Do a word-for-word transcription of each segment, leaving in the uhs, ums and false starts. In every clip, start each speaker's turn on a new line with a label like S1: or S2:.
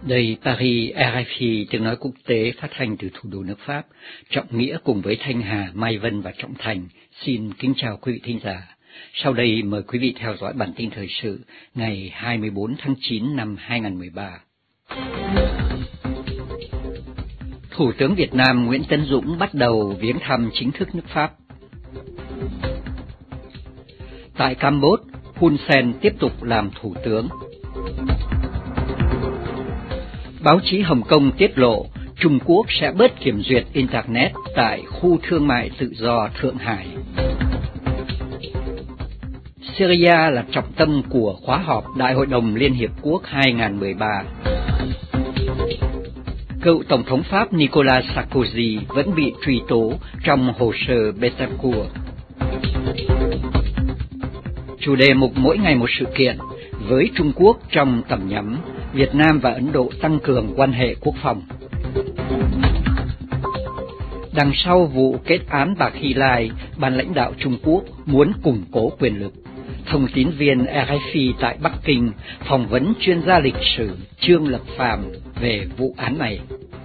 S1: Đây Paris, rờ ép i tiếng nói quốc tế phát thanh từ thủ đô nước Pháp. Trọng Nghĩa cùng với Thanh Hà, Mai Vân và Trọng Thành xin kính chào quý vị thính giả. Sau đây mời quý vị theo dõi bản tin thời sự ngày hai mươi bốn tháng chín năm hai nghìn không trăm mười ba. Thủ tướng Việt Nam Nguyễn Tấn Dũng bắt đầu viếng thăm chính thức nước Pháp. Tại Campuchia, Hun Sen tiếp tục làm thủ tướng. Báo chí Hồng Kông tiết lộ Trung Quốc sẽ bớt kiểm duyệt Internet tại khu thương mại tự do Thượng Hải. Syria là trọng tâm của khóa họp Đại hội đồng Liên Hiệp Quốc hai nghìn không trăm mười ba. Cựu Tổng thống Pháp Nicolas Sarkozy vẫn bị truy tố trong hồ sơ Betancourt. Chủ đề mục mỗi ngày một sự kiện với Trung Quốc trong tầm nhắm, Việt Nam và Ấn Độ tăng cường quan hệ quốc phòng. Đằng sau vụ kết án Bạc Hy Lai, ban lãnh đạo Trung Quốc muốn củng cố quyền lực. Thông tín viên rờ ép i tại Bắc Kinh phỏng vấn chuyên gia lịch sử Trương Lập Phàm về vụ án này.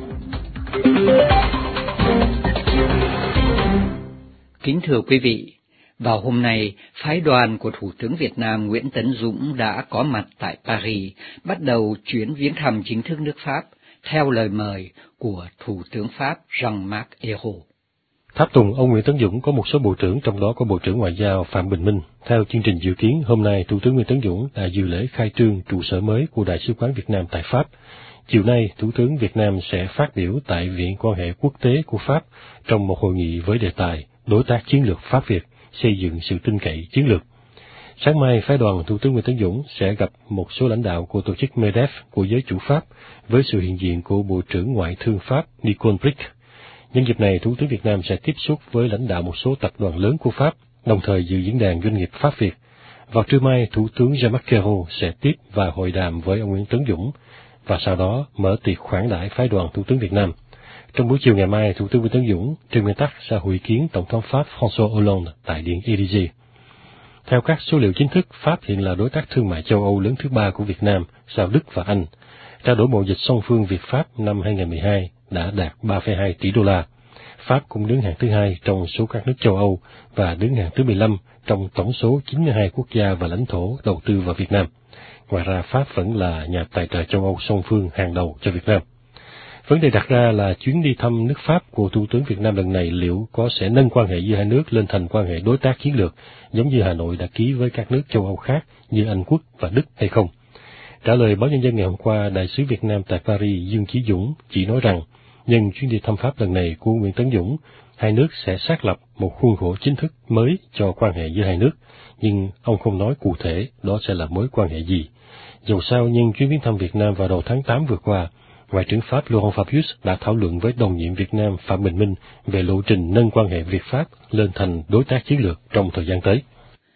S1: Kính thưa quý vị, vào hôm nay, phái đoàn của Thủ tướng Việt Nam Nguyễn Tấn Dũng đã có mặt tại Paris, bắt đầu chuyến viếng thăm chính thức nước Pháp, theo lời mời của Thủ tướng Pháp Jean-Marc Ayrault.
S2: Tháp tùng ông Nguyễn Tấn Dũng có một số bộ trưởng, trong đó có Bộ trưởng Ngoại giao Phạm Bình Minh. Theo chương trình dự kiến, hôm nay Thủ tướng Nguyễn Tấn Dũng đã dự lễ khai trương trụ sở mới của Đại sứ quán Việt Nam tại Pháp. Chiều nay, Thủ tướng Việt Nam sẽ phát biểu tại Viện Quan hệ Quốc tế của Pháp trong một hội nghị với đề tài Đối tác chiến lược Pháp-Việt, xây dựng sự tin cậy chiến lược. Sáng mai, phái đoàn Thủ tướng Nguyễn Tấn Dũng sẽ gặp một số lãnh đạo của tổ chức MEDEF của giới chủ Pháp với sự hiện diện của Bộ trưởng Ngoại thương Pháp Nicole Bricq. Nhân dịp này, Thủ tướng Việt Nam sẽ tiếp xúc với lãnh đạo một số tập đoàn lớn của Pháp, đồng thời dự diễn đàn doanh nghiệp Pháp-Việt. Vào trưa mai, Thủ tướng Jean-Marc Ayrault sẽ tiếp và hội đàm với ông Nguyễn Tấn Dũng, và sau đó mở tiệc khoản đãi phái đoàn Thủ tướng Việt Nam. Trong buổi chiều ngày mai, Thủ tướng Nguyễn Tấn Dũng trên nguyên tắc sẽ hội kiến Tổng thống Pháp François Hollande tại Điện Élysée. Theo các số liệu chính thức, Pháp hiện là đối tác thương mại châu Âu lớn thứ ba của Việt Nam sau Đức và Anh. Trao đổi mậu dịch song phương Việt-Pháp năm hai nghìn không trăm mười hai đã đạt ba phẩy hai tỷ đô la. Pháp cũng đứng hạng thứ hai trong số các nước châu Âu và đứng hạng thứ mười lăm trong tổng số chín mươi hai quốc gia và lãnh thổ đầu tư vào Việt Nam. Ngoài ra, Pháp vẫn là nhà tài trợ châu Âu song phương hàng đầu cho Việt Nam. Vấn đề đặt ra là chuyến đi thăm nước Pháp của Thủ tướng Việt Nam lần này liệu có sẽ nâng quan hệ giữa hai nước lên thành quan hệ đối tác chiến lược, giống như Hà Nội đã ký với các nước châu Âu khác như Anh Quốc và Đức hay không? Trả lời báo Nhân dân ngày hôm qua, Đại sứ Việt Nam tại Paris Dương Chí Dũng chỉ nói rằng, nhân chuyến đi thăm Pháp lần này của Nguyễn Tấn Dũng, hai nước sẽ xác lập một khuôn khổ chính thức mới cho quan hệ giữa hai nước, nhưng ông không nói cụ thể đó sẽ là mối quan hệ gì. Dầu sao, nhân chuyến viếng thăm Việt Nam vào đầu tháng tám vừa qua, Ngoại trưởng Pháp Laurent Fabius đã thảo luận với đồng nhiệm Việt Nam Phạm Bình Minh về lộ trình nâng quan hệ Việt-Pháp lên thành đối tác chiến lược trong thời gian tới.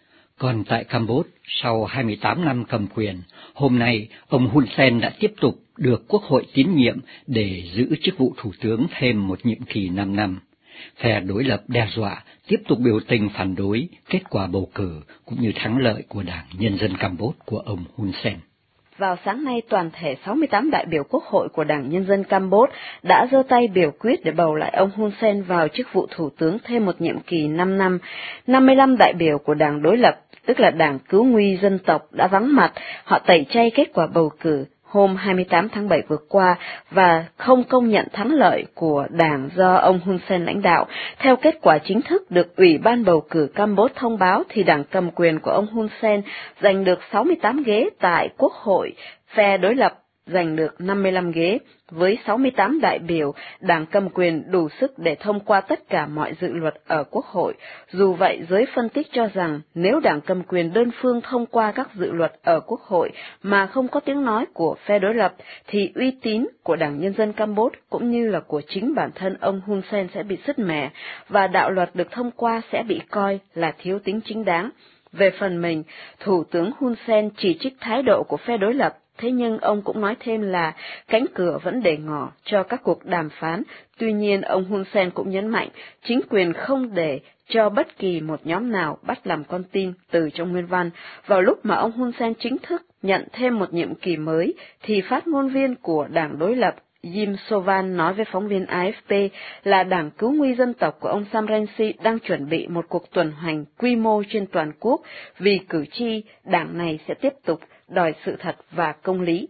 S1: Còn tại Campuchia, sau hai mươi tám năm cầm quyền, hôm nay ông Hun Sen đã tiếp tục được Quốc hội tín nhiệm để giữ chức vụ thủ tướng thêm một nhiệm kỳ năm năm. Phe đối lập đe dọa tiếp tục biểu tình phản đối kết quả bầu cử cũng như thắng lợi của Đảng Nhân dân Campuchia của ông Hun Sen.
S3: Vào sáng nay, toàn thể sáu mươi tám đại biểu Quốc hội của Đảng Nhân dân Campuchia đã giơ tay biểu quyết để bầu lại ông Hun Sen vào chức vụ thủ tướng thêm một nhiệm kỳ năm năm. năm mươi lăm đại biểu của Đảng đối lập, tức là Đảng Cứu nguy dân tộc, đã vắng mặt. Họ tẩy chay kết quả bầu cử hôm hai mươi tám tháng bảy vừa qua và không công nhận thắng lợi của đảng do ông Hun Sen lãnh đạo. Theo kết quả chính thức được Ủy ban bầu cử Campuchia thông báo thì đảng cầm quyền của ông Hun Sen giành được sáu mươi tám ghế tại Quốc hội, phe đối lập giành được năm mươi lăm ghế. Với sáu mươi tám đại biểu, đảng cầm quyền đủ sức để thông qua tất cả mọi dự luật ở Quốc hội. Dù vậy, giới phân tích cho rằng nếu đảng cầm quyền đơn phương thông qua các dự luật ở Quốc hội mà không có tiếng nói của phe đối lập, thì uy tín của Đảng Nhân dân Campuchia cũng như là của chính bản thân ông Hun Sen sẽ bị sứt mẻ, và đạo luật được thông qua sẽ bị coi là thiếu tính chính đáng. Về phần mình, Thủ tướng Hun Sen chỉ trích thái độ của phe đối lập, thế nhưng ông cũng nói thêm là cánh cửa vẫn để ngỏ cho các cuộc đàm phán. Tuy nhiên, ông Hun Sen cũng nhấn mạnh chính quyền không để cho bất kỳ một nhóm nào bắt làm con tin từ trong nguyên văn. Vào lúc mà ông Hun Sen chính thức nhận thêm một nhiệm kỳ mới, thì phát ngôn viên của đảng đối lập Jim Sovan nói với phóng viên a ép pê là đảng cứu nguy dân tộc của ông Sam Rainsy đang chuẩn bị một cuộc tuần hành quy mô trên toàn quốc vì cử tri, đảng này sẽ tiếp tục đòi sự thật và công lý.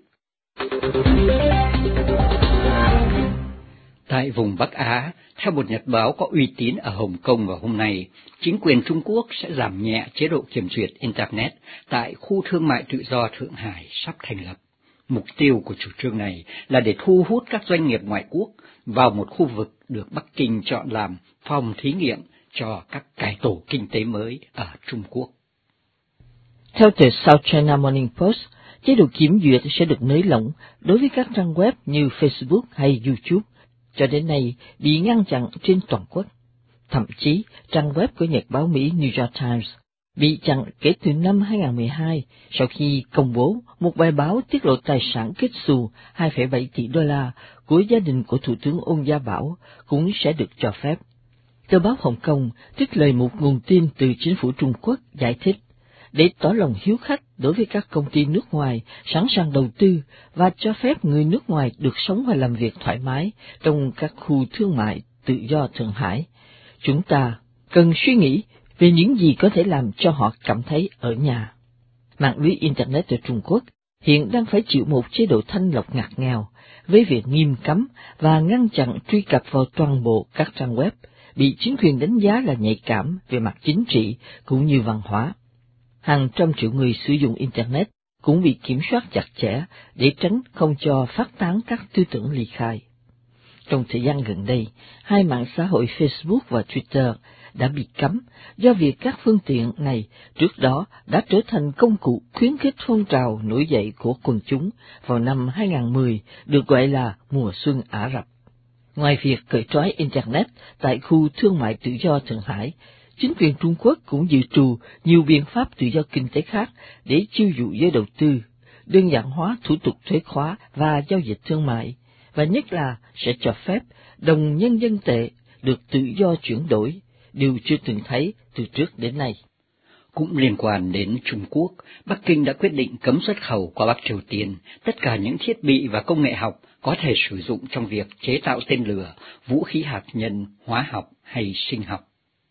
S1: Tại vùng Bắc Á, theo một nhật báo có uy tín ở Hồng Kông vào hôm nay, chính quyền Trung Quốc sẽ giảm nhẹ chế độ kiểm duyệt Internet tại khu thương mại tự do Thượng Hải sắp thành lập. Mục tiêu của chủ trương này là để thu hút các doanh nghiệp ngoại quốc vào một khu vực được Bắc Kinh chọn làm phòng thí nghiệm cho các cải tổ kinh tế mới ở Trung Quốc.
S4: Theo tờ South China Morning Post, chế độ kiểm duyệt sẽ được nới lỏng đối với các trang web như Facebook hay YouTube, cho đến nay bị ngăn chặn trên toàn quốc. Thậm chí, trang web của nhật báo Mỹ New York Times bị chặn kể từ năm hai không một hai sau khi công bố một bài báo tiết lộ tài sản kết xù hai phẩy bảy tỷ đô la của gia đình của Thủ tướng Ôn Gia Bảo cũng sẽ được cho phép. Tờ báo Hồng Kông trích lời một nguồn tin từ chính phủ Trung Quốc giải thích, để tỏ lòng hiếu khách đối với các công ty nước ngoài sẵn sàng đầu tư và cho phép người nước ngoài được sống và làm việc thoải mái trong các khu thương mại tự do Thượng Hải. Chúng ta cần suy nghĩ về những gì có thể làm cho họ cảm thấy ở nhà. Mạng lưới Internet ở Trung Quốc hiện đang phải chịu một chế độ thanh lọc ngặt nghèo với việc nghiêm cấm và ngăn chặn truy cập vào toàn bộ các trang web bị chính quyền đánh giá là nhạy cảm về mặt chính trị cũng như văn hóa. Hàng trăm triệu người sử dụng Internet cũng bị kiểm soát chặt chẽ để tránh không cho phát tán các tư tưởng ly khai. Trong thời gian gần đây, hai mạng xã hội Facebook và Twitter đã bị cấm do việc các phương tiện này trước đó đã trở thành công cụ khuyến khích phong trào nổi dậy của quần chúng vào năm hai không một không được gọi là mùa xuân Ả Rập. Ngoài việc cởi trói Internet tại khu thương mại tự do Thượng Hải, chính quyền Trung Quốc cũng dự trù nhiều biện pháp tự do kinh tế khác để chiêu dụ giới đầu tư, đơn giản hóa thủ tục thuế khóa và giao dịch thương mại, và nhất là sẽ cho phép đồng nhân dân tệ được tự do chuyển đổi, điều chưa từng thấy từ trước đến nay.
S1: Cũng liên quan đến Trung Quốc, Bắc Kinh đã quyết định cấm xuất khẩu qua Bắc Triều Tiên tất cả những thiết bị và công nghệ học có thể sử dụng trong việc chế tạo tên lửa, vũ khí hạt nhân, hóa học hay sinh học.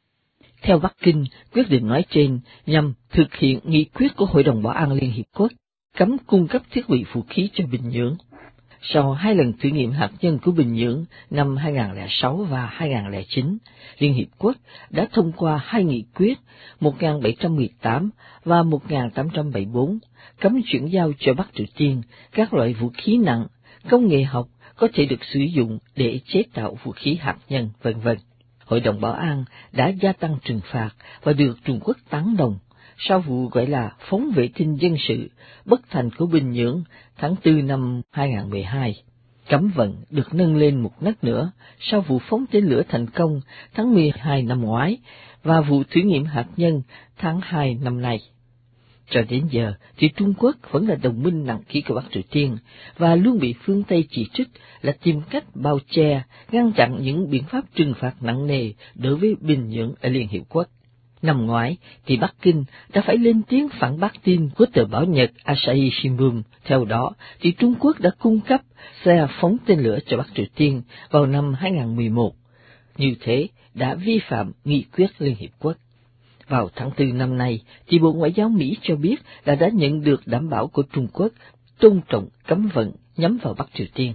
S4: Theo Bắc Kinh, quyết định nói trên nhằm thực hiện nghị quyết của Hội đồng Bảo an Liên Hiệp Quốc cấm cung cấp thiết bị vũ khí cho Bình Nhưỡng. Sau hai lần thử nghiệm hạt nhân của Bình Nhưỡng năm hai không không sáu và hai không không chín, Liên Hiệp Quốc đã thông qua hai nghị quyết một nghìn bảy trăm mười tám và một nghìn tám trăm bảy mươi bốn cấm chuyển giao cho Bắc Triều Tiên các loại vũ khí nặng, công nghệ học có thể được sử dụng để chế tạo vũ khí hạt nhân, vân vân. Hội đồng Bảo an đã gia tăng trừng phạt và được Trung Quốc tán đồng sau vụ gọi là phóng vệ tinh dân sự bất thành của Bình Nhưỡng tháng tư năm hai không một hai. Cấm vận được nâng lên một nấc nữa sau vụ phóng tên lửa thành công tháng mười hai năm ngoái và vụ thử nghiệm hạt nhân tháng hai năm nay. Cho đến giờ thì Trung Quốc vẫn là đồng minh nặng ký của Bắc Triều Tiên và luôn bị phương Tây chỉ trích là tìm cách bao che, ngăn chặn những biện pháp trừng phạt nặng nề đối với Bình Nhưỡng ở Liên Hiệp Quốc. Năm ngoái thì Bắc Kinh đã phải lên tiếng phản bác tin của tờ báo Nhật Asahi Shimbun. Theo đó thì Trung Quốc đã cung cấp xe phóng tên lửa cho Bắc Triều Tiên vào năm hai không một một. Như thế đã vi phạm nghị quyết Liên Hiệp Quốc. Vào tháng tư năm nay, thì Bộ Ngoại giao Mỹ cho biết là đã nhận được đảm bảo của Trung Quốc tôn trọng cấm vận nhắm vào Bắc Triều Tiên.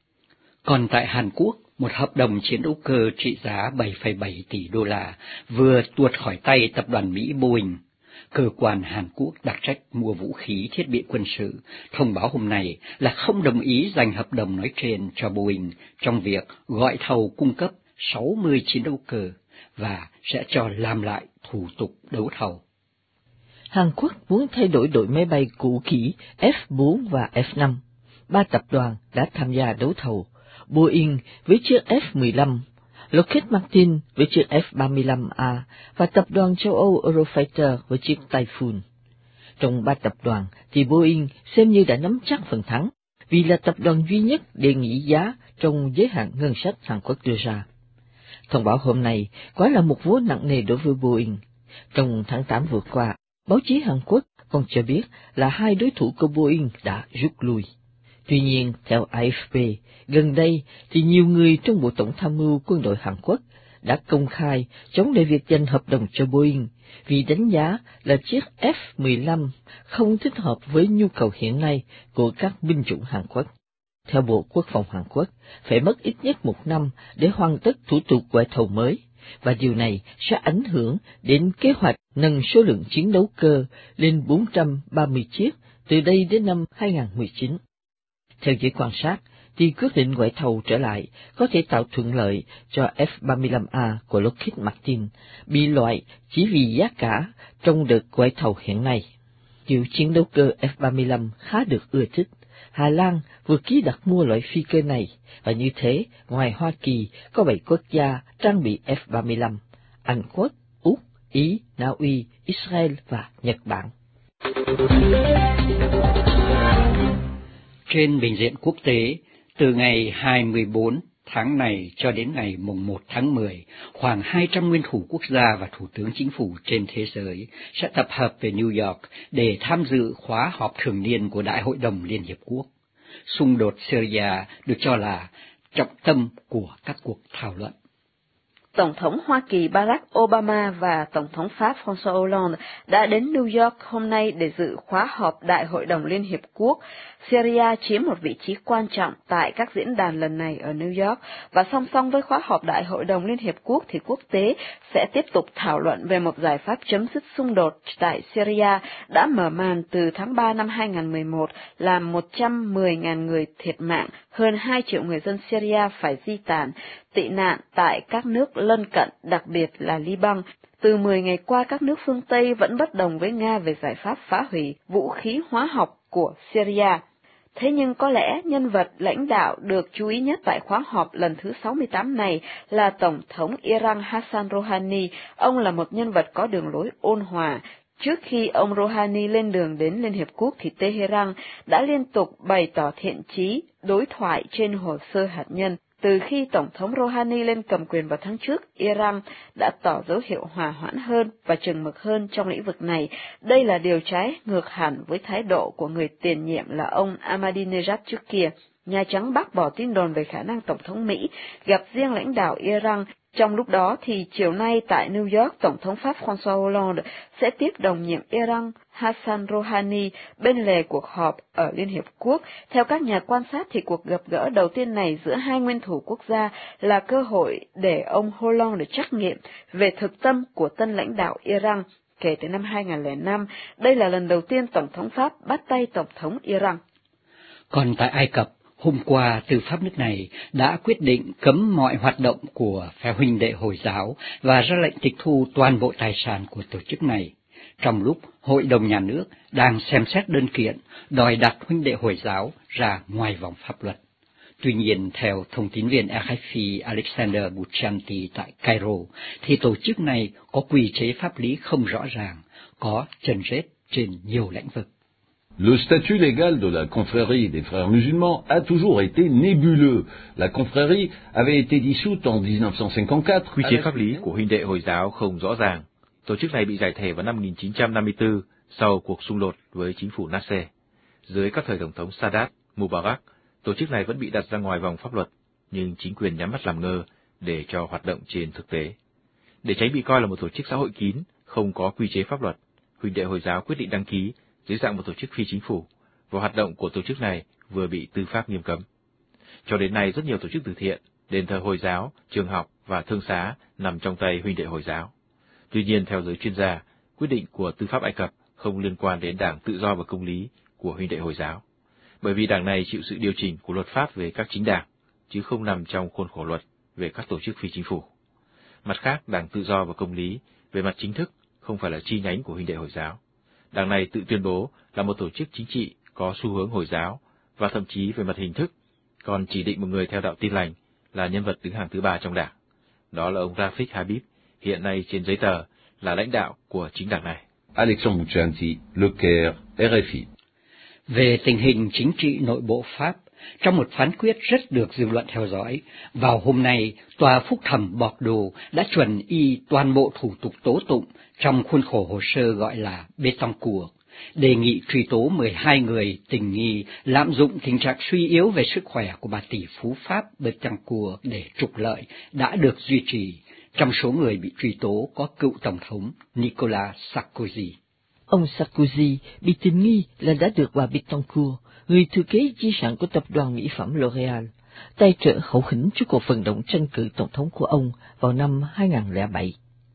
S1: Còn tại Hàn Quốc, một hợp đồng chiến đấu cơ trị giá bảy phẩy bảy tỷ đô la vừa tuột khỏi tay tập đoàn Mỹ Boeing. Cơ quan Hàn Quốc đặc trách mua vũ khí thiết bị quân sự thông báo hôm nay là không đồng ý dành hợp đồng nói trên cho Boeing trong việc gọi thầu cung cấp sáu mươi chiến đấu cơ và sẽ cho làm lại thủ tục đấu thầu.
S4: Hàn Quốc muốn thay đổi đội máy bay cũ kỹ F bốn và F năm. Ba tập đoàn đã tham gia đấu thầu: Boeing với chiếc F mười lăm, Lockheed Martin với chiếc F ba mươi lăm A và tập đoàn châu Âu Eurofighter với chiếc Typhoon. Trong ba tập đoàn thì Boeing xem như đã nắm chắc phần thắng, vì là tập đoàn duy nhất đề nghị giá trong giới hạn ngân sách Hàn Quốc đưa ra. Thông báo hôm nay quả là một vố nặng nề đối với Boeing. Trong tháng tám vừa qua, báo chí Hàn Quốc còn cho biết là hai đối thủ của Boeing đã rút lui. Tuy nhiên, theo a ép pê, gần đây thì nhiều người trong Bộ Tổng tham mưu quân đội Hàn Quốc đã công khai chống lại việc dành hợp đồng cho Boeing, vì đánh giá là chiếc F mười lăm không thích hợp với nhu cầu hiện nay của các binh chủng Hàn Quốc. Theo Bộ Quốc phòng Hàn Quốc, phải mất ít nhất một năm để hoàn tất thủ tục gọi thầu mới, và điều này sẽ ảnh hưởng đến kế hoạch nâng số lượng chiến đấu cơ lên bốn trăm ba mươi chiếc từ đây đến năm hai không một chín. Theo giới quan sát, thì quyết định gọi thầu trở lại có thể tạo thuận lợi cho F ba mươi lăm A của Lockheed Martin bị loại chỉ vì giá cả trong đợt gọi thầu hiện nay. Kiểu chiến đấu cơ F ba mươi lăm khá được ưa thích. Hà Lan vừa ký đặt mua loại phi cơ này, và như thế, ngoài Hoa Kỳ, có bảy quốc gia trang bị F ba mươi lăm, Anh Quốc, Úc, Ý, Na Uy, Israel và Nhật Bản.
S1: Trên bình diện quốc tế, từ ngày hai mươi bốn tháng này cho đến ngày mùng một tháng mười, khoảng hai trăm nguyên thủ quốc gia và thủ tướng chính phủ trên thế giới sẽ tập hợp về New York để tham dự khóa họp thường niên của Đại hội đồng Liên Hiệp Quốc. Xung đột Syria được cho là trọng tâm của các cuộc thảo luận.
S3: Tổng thống Hoa Kỳ Barack Obama và Tổng thống Pháp François Hollande đã đến New York hôm nay để dự khóa họp Đại hội đồng Liên Hiệp Quốc. Syria chiếm một vị trí quan trọng tại các diễn đàn lần này ở New York, và song song với khóa họp Đại hội đồng Liên Hiệp Quốc thì quốc tế sẽ tiếp tục thảo luận về một giải pháp chấm dứt xung đột tại Syria đã mở màn từ tháng ba năm hai không một một, làm một trăm mười nghìn người thiệt mạng, hơn hai triệu người dân Syria phải di tản, tị nạn tại các nước lân cận, đặc biệt là Liban. Từ mười ngày qua, các nước phương Tây vẫn bất đồng với Nga về giải pháp phá hủy vũ khí hóa học của Syria. Thế nhưng có lẽ nhân vật lãnh đạo được chú ý nhất tại khóa họp lần thứ sáu mươi tám này là Tổng thống Iran Hassan Rouhani. Ông là một nhân vật có đường lối ôn hòa. Trước khi ông Rouhani lên đường đến Liên Hiệp Quốc thì Tehran đã liên tục bày tỏ thiện chí đối thoại trên hồ sơ hạt nhân. Từ khi Tổng thống Rouhani lên cầm quyền vào tháng trước, Iran đã tỏ dấu hiệu hòa hoãn hơn và chừng mực hơn trong lĩnh vực này. Đây là điều trái ngược hẳn với thái độ của người tiền nhiệm là ông Ahmadinejad trước kia. Nhà Trắng bác bỏ tin đồn về khả năng Tổng thống Mỹ gặp riêng lãnh đạo Iran. Trong lúc đó thì chiều nay tại New York, Tổng thống Pháp François Hollande sẽ tiếp đồng nhiệm Iran Hassan Rouhani bên lề cuộc họp ở Liên Hiệp Quốc. Theo các nhà quan sát thì cuộc gặp gỡ đầu tiên này giữa hai nguyên thủ quốc gia là cơ hội để ông Hollande trắc nghiệm về thực tâm của tân lãnh đạo Iran. Kể từ năm hai không không năm, đây là lần đầu tiên Tổng thống Pháp bắt tay Tổng thống Iran.
S1: Còn tại Ai Cập, hôm qua, tư pháp nước này đã quyết định cấm mọi hoạt động của phe huynh đệ Hồi giáo và ra lệnh tịch thu toàn bộ tài sản của tổ chức này, trong lúc Hội đồng Nhà nước đang xem xét đơn kiện đòi đặt huynh đệ Hồi giáo ra ngoài vòng pháp luật. Tuy nhiên, theo thông tín viên a ép pê Alexander Buchanti tại Cairo, thì tổ chức này có quy chế pháp lý không rõ ràng, có chân rết trên nhiều lĩnh vực.
S5: Le statut légal de la confrérie des frères musulmans a toujours été nébuleux. La confrérie avait été dissoute en mille neuf cent cinquante-quatre.
S6: Quy chế pháp lý của huynh đệ Hồi giáo không rõ ràng. Tổ chức này bị giải thể vào năm một nghìn chín trăm năm mươi tư sau cuộc xung đột với chính phủ Nasser. Dưới các thời tổng thống Sadat, Mubarak, tổ chức này vẫn bị đặt ra ngoài vòng pháp luật, nhưng chính quyền nhắm mắt làm ngơ để cho hoạt động trên thực tế. Để tránh bị coi là một tổ chức xã hội kín, không có quy chế pháp luật, huynh đệ Hồi giáo quyết định đăng ký dưới dạng một tổ chức phi chính phủ, và hoạt động của tổ chức này vừa bị tư pháp nghiêm cấm. Cho đến nay, rất nhiều tổ chức từ thiện, đền thờ Hồi giáo, trường học và thương xá nằm trong tay huynh đệ Hồi giáo. Tuy nhiên, theo giới chuyên gia, quyết định của tư pháp Ai Cập không liên quan đến Đảng Tự do và Công lý của huynh đệ Hồi giáo, bởi vì đảng này chịu sự điều chỉnh của luật pháp về các chính đảng, chứ không nằm trong khuôn khổ luật về các tổ chức phi chính phủ. Mặt khác, Đảng Tự do và Công lý về mặt chính thức không phải là chi nhánh của huynh đệ Hồi giáo. Đảng này tự tuyên bố là một tổ chức chính trị có xu hướng Hồi giáo, và thậm chí về mặt hình thức còn chỉ định một người theo đạo Tin lành là nhân vật đứng hàng thứ ba trong đảng. Đó là ông Rafik Habib, hiện nay trên giấy tờ là lãnh đạo của chính đảng này.
S5: Alexandre Muccianti, Le Caire, R F I.
S1: Về tình hình chính trị nội bộ Pháp, trong một phán quyết rất được dư luận theo dõi, vào hôm nay, Tòa Phúc thẩm Bordeaux đã chuẩn y toàn bộ thủ tục tố tụng trong khuôn khổ hồ sơ gọi là Bettencourt, đề nghị truy tố mười hai người tình nghi lạm dụng tình trạng suy yếu về sức khỏe của bà tỷ phú Pháp Bettencourt để trục lợi đã được duy trì. Trong số người bị truy tố có cựu Tổng thống Nicolas Sarkozy.
S4: Ông Sarkozy bị tình nghi là đã được bà Bettencourt, người thừa kế di sản của tập đoàn mỹ phẩm L'Oréal, tài trợ hậu hĩnh cho cuộc vận động tranh cử tổng thống của ông vào năm hai nghìn không trăm lẻ bảy.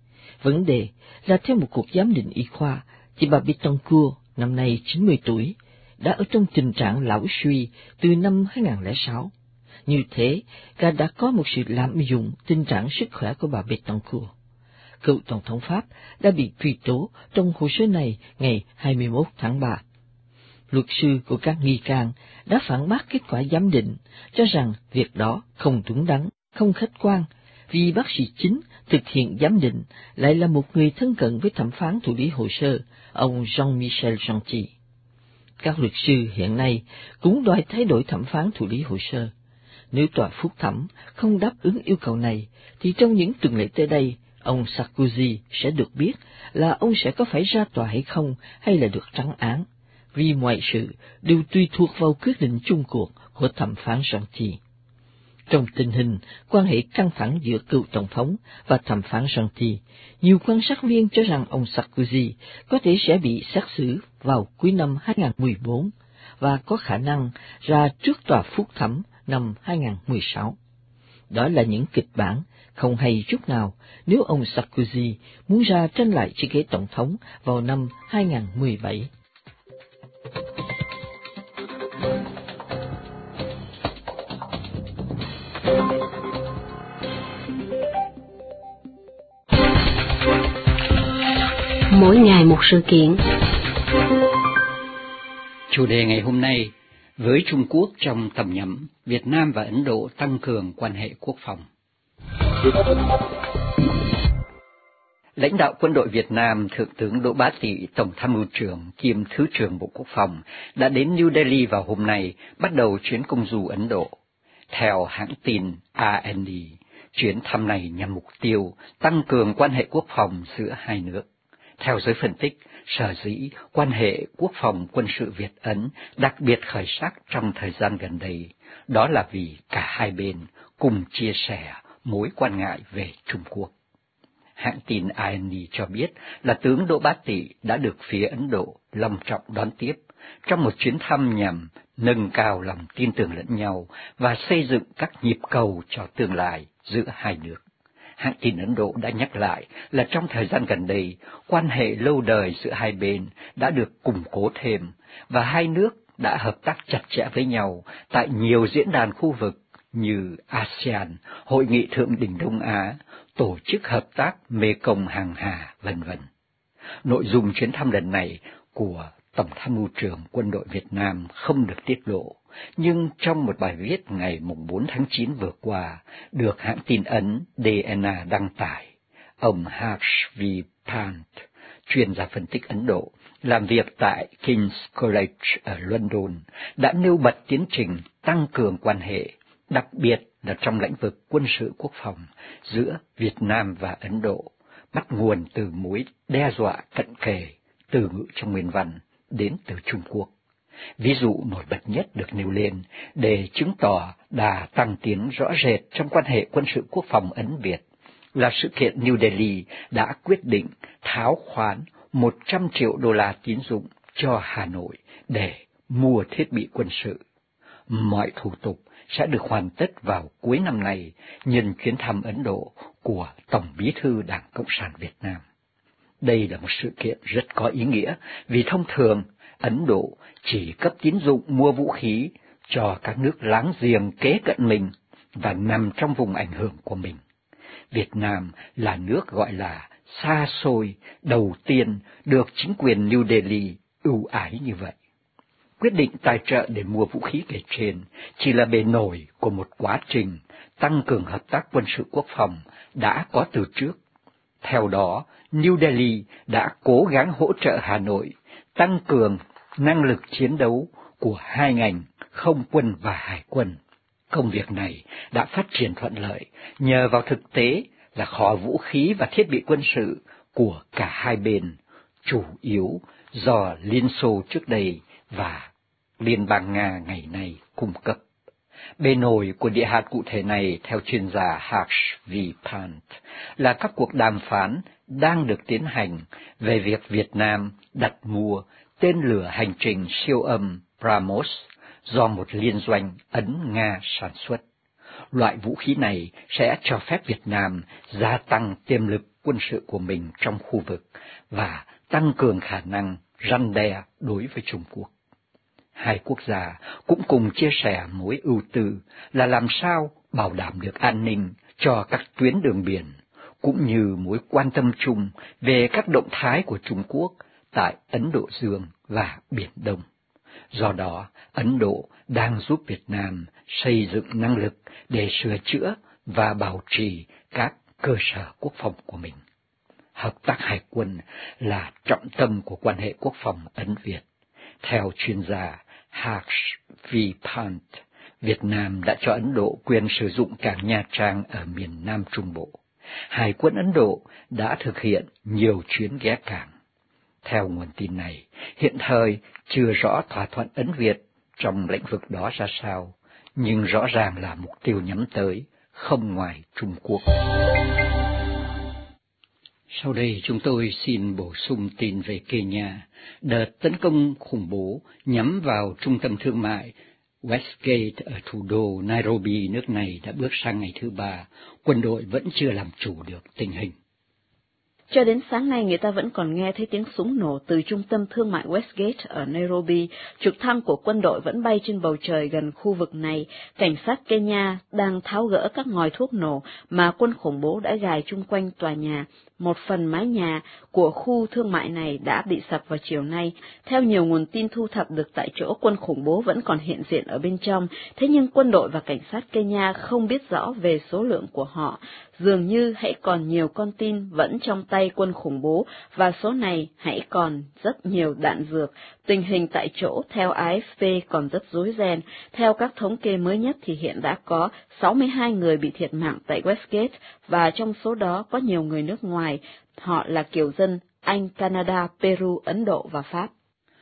S4: Vấn đề là theo một cuộc giám định y khoa, thì bà Bettencourt, năm nay chín mươi tuổi, đã ở trong tình trạng lão suy từ năm hai nghìn không trăm lẻ sáu. Như thế, cả đã có một sự lạm dụng tình trạng sức khỏe của bà Bettencourt. Cựu Tổng thống Pháp đã bị truy tố trong hồ sơ này ngày hai mươi mốt tháng ba. Luật sư của các nghi can đã phản bác kết quả giám định, cho rằng việc đó không đúng đắn, không khách quan, vì bác sĩ chính thực hiện giám định lại là một người thân cận với thẩm phán thụ lý hồ sơ, ông Jean-Michel Gentil. Các luật sư hiện nay cũng đòi thay đổi thẩm phán thụ lý hồ sơ. Nếu tòa phúc thẩm không đáp ứng yêu cầu này, thì trong những tuần lễ tới đây, ông Sarkozy sẽ được biết là ông sẽ có phải ra tòa hay không, hay là được trắng án, vì mọi sự đều tùy thuộc vào quyết định chung cuộc của thẩm phán Gentil. Trong tình hình quan hệ căng thẳng giữa cựu tổng thống và thẩm phán Gentil, nhiều quan sát viên cho rằng ông Sarkozy có thể sẽ bị xét xử vào cuối năm hai nghìn không trăm mười bốn và có khả năng ra trước tòa phúc thẩm năm hai nghìn không trăm mười sáu. Đó là những kịch bản không hay chút nào nếu ông Sarkozy muốn ra tranh lại chiếc ghế tổng thống vào năm hai nghìn không trăm mười bảy.
S7: Mỗi ngày một sự kiện.
S1: Chủ đề ngày hôm nay, với Trung Quốc trong tầm nhắm, Việt Nam và Ấn Độ tăng cường quan hệ quốc phòng. Lãnh đạo quân đội Việt Nam, Thượng tướng Đỗ Bá Tị, Tổng tham mưu trưởng kiêm Thứ trưởng Bộ Quốc phòng, đã đến New Delhi vào hôm nay, bắt đầu chuyến công du Ấn Độ. Theo hãng tin A N D, chuyến thăm này nhằm mục tiêu tăng cường quan hệ quốc phòng giữa hai nước. Theo giới phân tích, sở dĩ quan hệ quốc phòng quân sự Việt-Ấn đặc biệt khởi sắc trong thời gian gần đây, đó là vì cả hai bên cùng chia sẻ mối quan ngại về Trung Quốc. Hãng tin A N D cho biết là tướng Đỗ Bá Tị đã được phía Ấn Độ long trọng đón tiếp trong một chuyến thăm nhằm nâng cao lòng tin tưởng lẫn nhau và xây dựng các nhịp cầu cho tương lai giữa hai nước. Hãng tin Ấn Độ đã nhắc lại là trong thời gian gần đây, quan hệ lâu đời giữa hai bên đã được củng cố thêm và hai nước đã hợp tác chặt chẽ với nhau tại nhiều diễn đàn khu vực như a sê an, Hội nghị Thượng đỉnh Đông Á, Tổ chức Hợp tác Mekong Hàng Hà, vân vân. Nội dung chuyến thăm lần này của Tổng tham mưu trưởng Quân đội Việt Nam không được tiết lộ, nhưng trong một bài viết ngày bốn tháng chín vừa qua, được hãng tin Ấn D N A đăng tải, ông Harsh V. Pant, chuyên gia phân tích Ấn Độ, làm việc tại King's College ở London, đã nêu bật tiến trình tăng cường quan hệ, đặc biệt là trong lĩnh vực quân sự quốc phòng giữa Việt Nam và Ấn Độ, bắt nguồn từ mối đe dọa cận kề, từ ngữ trong nguyên văn, đến từ Trung Quốc. Ví dụ nổi bật nhất được nêu lên để chứng tỏ đà tăng tiến rõ rệt trong quan hệ quân sự quốc phòng Ấn-Việt là sự kiện New Delhi đã quyết định tháo khoán một trăm triệu đô la tín dụng cho Hà Nội để mua thiết bị quân sự. Mọi thủ tục sẽ được hoàn tất vào cuối năm nay nhân chuyến thăm Ấn Độ của Tổng Bí thư Đảng Cộng sản Việt Nam. Đây là một sự kiện rất có ý nghĩa vì thông thường Ấn Độ chỉ cấp tín dụng mua vũ khí cho các nước láng giềng kế cận mình và nằm trong vùng ảnh hưởng của mình. Việt Nam là nước gọi là xa xôi đầu tiên được chính quyền New Delhi ưu ái như vậy. Quyết định tài trợ để mua vũ khí kể trên chỉ là bề nổi của một quá trình tăng cường hợp tác quân sự quốc phòng đã có từ trước. Theo đó, New Delhi đã cố gắng hỗ trợ Hà Nội tăng cường năng lực chiến đấu của hai ngành không quân và hải quân. Công việc này đã phát triển thuận lợi nhờ vào thực tế là kho vũ khí và thiết bị quân sự của cả hai bên, chủ yếu do Liên Xô trước đây và Liên bang Nga ngày nay cung cấp. Bề nổi của địa hạt cụ thể này, theo chuyên gia Harsh V. Pant, là các cuộc đàm phán đang được tiến hành về việc Việt Nam đặt mua tên lửa hành trình siêu âm BrahMos do một liên doanh Ấn-Nga sản xuất. Loại vũ khí này sẽ cho phép Việt Nam gia tăng tiềm lực quân sự của mình trong khu vực và tăng cường khả năng răn đe đối với Trung Quốc. Hai quốc gia cũng cùng chia sẻ mối ưu tư là làm sao bảo đảm được an ninh cho các tuyến đường biển, cũng như mối quan tâm chung về các động thái của Trung Quốc tại Ấn Độ Dương và Biển Đông. Do đó, Ấn Độ đang giúp Việt Nam xây dựng năng lực để sửa chữa và bảo trì các cơ sở quốc phòng của mình. Hợp tác hải quân là trọng tâm của quan hệ quốc phòng Ấn-Việt. Theo chuyên gia Harsh V. Pant, Việt Nam đã cho Ấn Độ quyền sử dụng cảng Nha Trang ở miền Nam Trung Bộ. Hải quân Ấn Độ đã thực hiện nhiều chuyến ghé cảng. Theo nguồn tin này, hiện thời chưa rõ thỏa thuận Ấn-Việt trong lĩnh vực đó ra sao, nhưng rõ ràng là mục tiêu nhắm tới, không ngoài Trung Quốc. Sau đây chúng tôi xin bổ sung tin về Kenya. Đợt tấn công khủng bố nhắm vào trung tâm thương mại Westgate ở thủ đô Nairobi nước này đã bước sang ngày thứ ba, quân đội vẫn chưa làm chủ được tình hình.
S3: Cho đến sáng nay, người ta vẫn còn nghe thấy tiếng súng nổ từ trung tâm thương mại Westgate ở Nairobi. Trực thăng của quân đội vẫn bay trên bầu trời gần khu vực này. Cảnh sát Kenya đang tháo gỡ các ngòi thuốc nổ mà quân khủng bố đã gài chung quanh tòa nhà. Một phần mái nhà của khu thương mại này đã bị sập vào chiều nay. Theo nhiều nguồn tin thu thập được tại chỗ, quân khủng bố vẫn còn hiện diện ở bên trong. Thế nhưng quân đội và cảnh sát Kenya không biết rõ về số lượng của họ. Dường như hãy còn nhiều con tin vẫn trong tay quân khủng bố, và số này hãy còn rất nhiều đạn dược. Tình hình tại chỗ theo A F P còn rất rối ren. Theo các thống kê mới nhất thì hiện đã có sáu mươi hai người bị thiệt mạng tại Westgate, và trong số đó có nhiều người nước ngoài. Họ là kiều dân Anh, Canada, Peru, Ấn Độ và Pháp.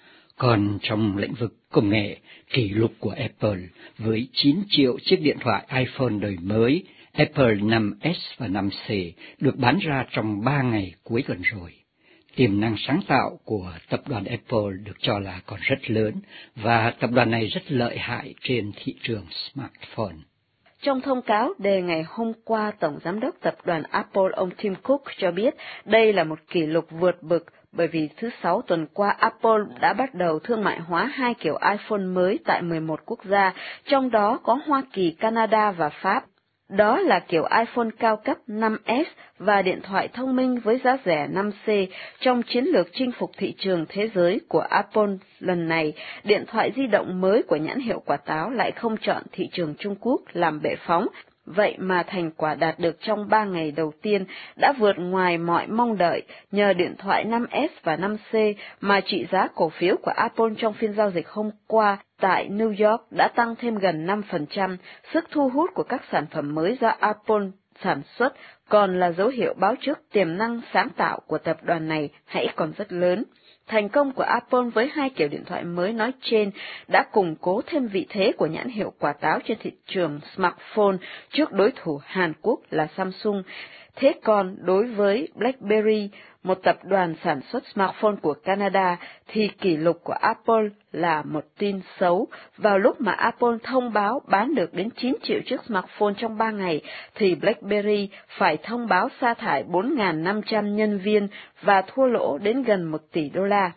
S1: Còn trong lĩnh vực công nghệ, kỷ lục của Apple với chín triệu chiếc điện thoại iPhone đời mới Apple năm S và năm C được bán ra trong ba ngày cuối tuần rồi. Tiềm năng sáng tạo của tập đoàn Apple được cho là còn rất lớn, và tập đoàn này rất lợi hại trên thị trường smartphone.
S3: Trong thông cáo đề ngày hôm qua, Tổng Giám đốc Tập đoàn Apple ông Tim Cook cho biết đây là một kỷ lục vượt bực, bởi vì thứ Sáu tuần qua Apple đã bắt đầu thương mại hóa hai kiểu iPhone mới tại mười một quốc gia, trong đó có Hoa Kỳ, Canada và Pháp. Đó là kiểu iPhone cao cấp năm S và điện thoại thông minh với giá rẻ năm C. Trong chiến lược chinh phục thị trường thế giới của Apple lần này, điện thoại di động mới của nhãn hiệu quả táo lại không chọn thị trường Trung Quốc làm bệ phóng. Vậy mà thành quả đạt được trong ba ngày đầu tiên đã vượt ngoài mọi mong đợi. Nhờ điện thoại năm S và năm C mà trị giá cổ phiếu của Apple trong phiên giao dịch hôm qua tại New York đã tăng thêm gần năm phần trăm. Sức thu hút của các sản phẩm mới do Apple sản xuất còn là dấu hiệu báo trước tiềm năng sáng tạo của tập đoàn này hãy còn rất lớn. Thành công của Apple với hai kiểu điện thoại mới nói trên đã củng cố thêm vị thế của nhãn hiệu quả táo trên thị trường smartphone trước đối thủ Hàn Quốc là Samsung. Thế còn đối với BlackBerry, một tập đoàn sản xuất smartphone của Canada, thì kỷ lục của Apple là một tin xấu. Vào lúc mà Apple thông báo bán được đến chín triệu chiếc smartphone trong ba ngày, thì BlackBerry phải thông báo sa thải bốn nghìn năm trăm nhân viên và thua lỗ đến gần một tỷ đô la.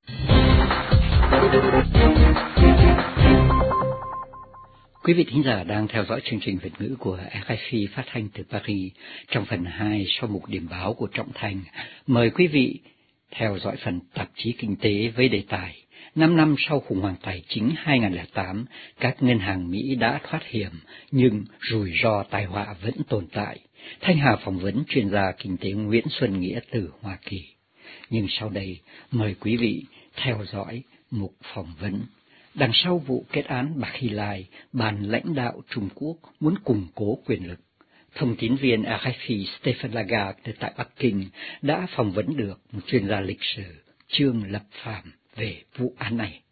S1: Quý vị thính giả đang theo dõi chương trình Việt ngữ của R F I phát thanh từ Paris. Trong phần hai sau mục điểm báo của Trọng Thành, mời quý vị theo dõi phần tạp chí kinh tế với đề tài năm năm sau khủng hoảng tài chính hai nghìn không trăm lẻ tám, các ngân hàng Mỹ đã thoát hiểm nhưng rủi ro tai họa vẫn tồn tại. Thanh Hà phỏng vấn chuyên gia kinh tế Nguyễn Xuân Nghĩa từ Hoa Kỳ. Nhưng sau đây, mời quý vị theo dõi mục phỏng vấn. Đằng sau vụ kết án Bạc Hy Lai, ban lãnh đạo Trung Quốc muốn củng cố quyền lực. Thông tín viên rờ ép i Stephen Lagarde tại Bắc Kinh đã phỏng vấn được một chuyên gia lịch sử Trương Lập Phàm về vụ án này.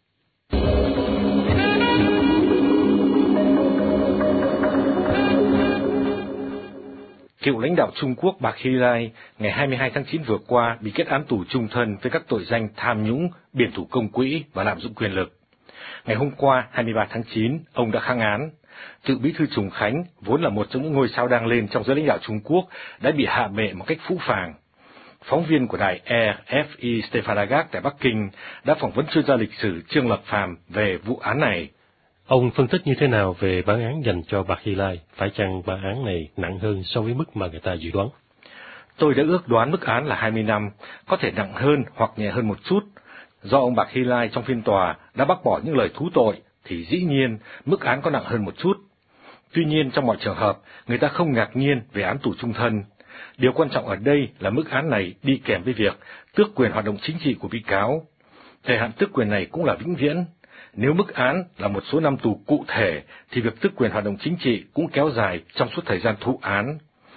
S8: Cựu lãnh đạo Trung Quốc Bạc Hy Lai ngày hai mươi hai tháng chín vừa qua bị kết án tù chung thân với các tội danh tham nhũng, biển thủ công quỹ và lạm dụng quyền lực. Ngày hôm qua, hai mươi ba tháng chín, ông đã kháng án. Cựu bí thư Trùng Khánh, vốn là một trong những ngôi sao đang lên trong giới lãnh đạo Trung Quốc, đã bị hạ bệ một cách phũ phàng. Phóng viên của đài rờ ép i Stephen Lagarde tại Bắc Kinh đã phỏng vấn chuyên gia lịch sử Trương Lập Phàm về vụ án này.
S2: Ông phân tích như thế nào về bản án dành cho Bạc Hy Lai? Phải chăng bản án này nặng hơn so với mức mà người ta dự đoán?
S8: Tôi đã ước đoán mức án là hai mươi năm, có thể nặng hơn hoặc nhẹ hơn một chút. Do ông Bạc Hy Lai trong phiên tòa đã bác bỏ những lời thú tội, thì dĩ nhiên mức án có nặng hơn một chút. Tuy nhiên trong mọi trường hợp, người ta không ngạc nhiên về án tù chung thân. Điều quan trọng ở đây là mức án này đi kèm với việc tước quyền hoạt động chính trị của bị cáo. Thời hạn tước quyền này cũng là vĩnh viễn. Nếu mức án là một số năm tù cụ thể, thì việc tước quyền hoạt động chính trị cũng kéo dài trong suốt thời gian thụ án.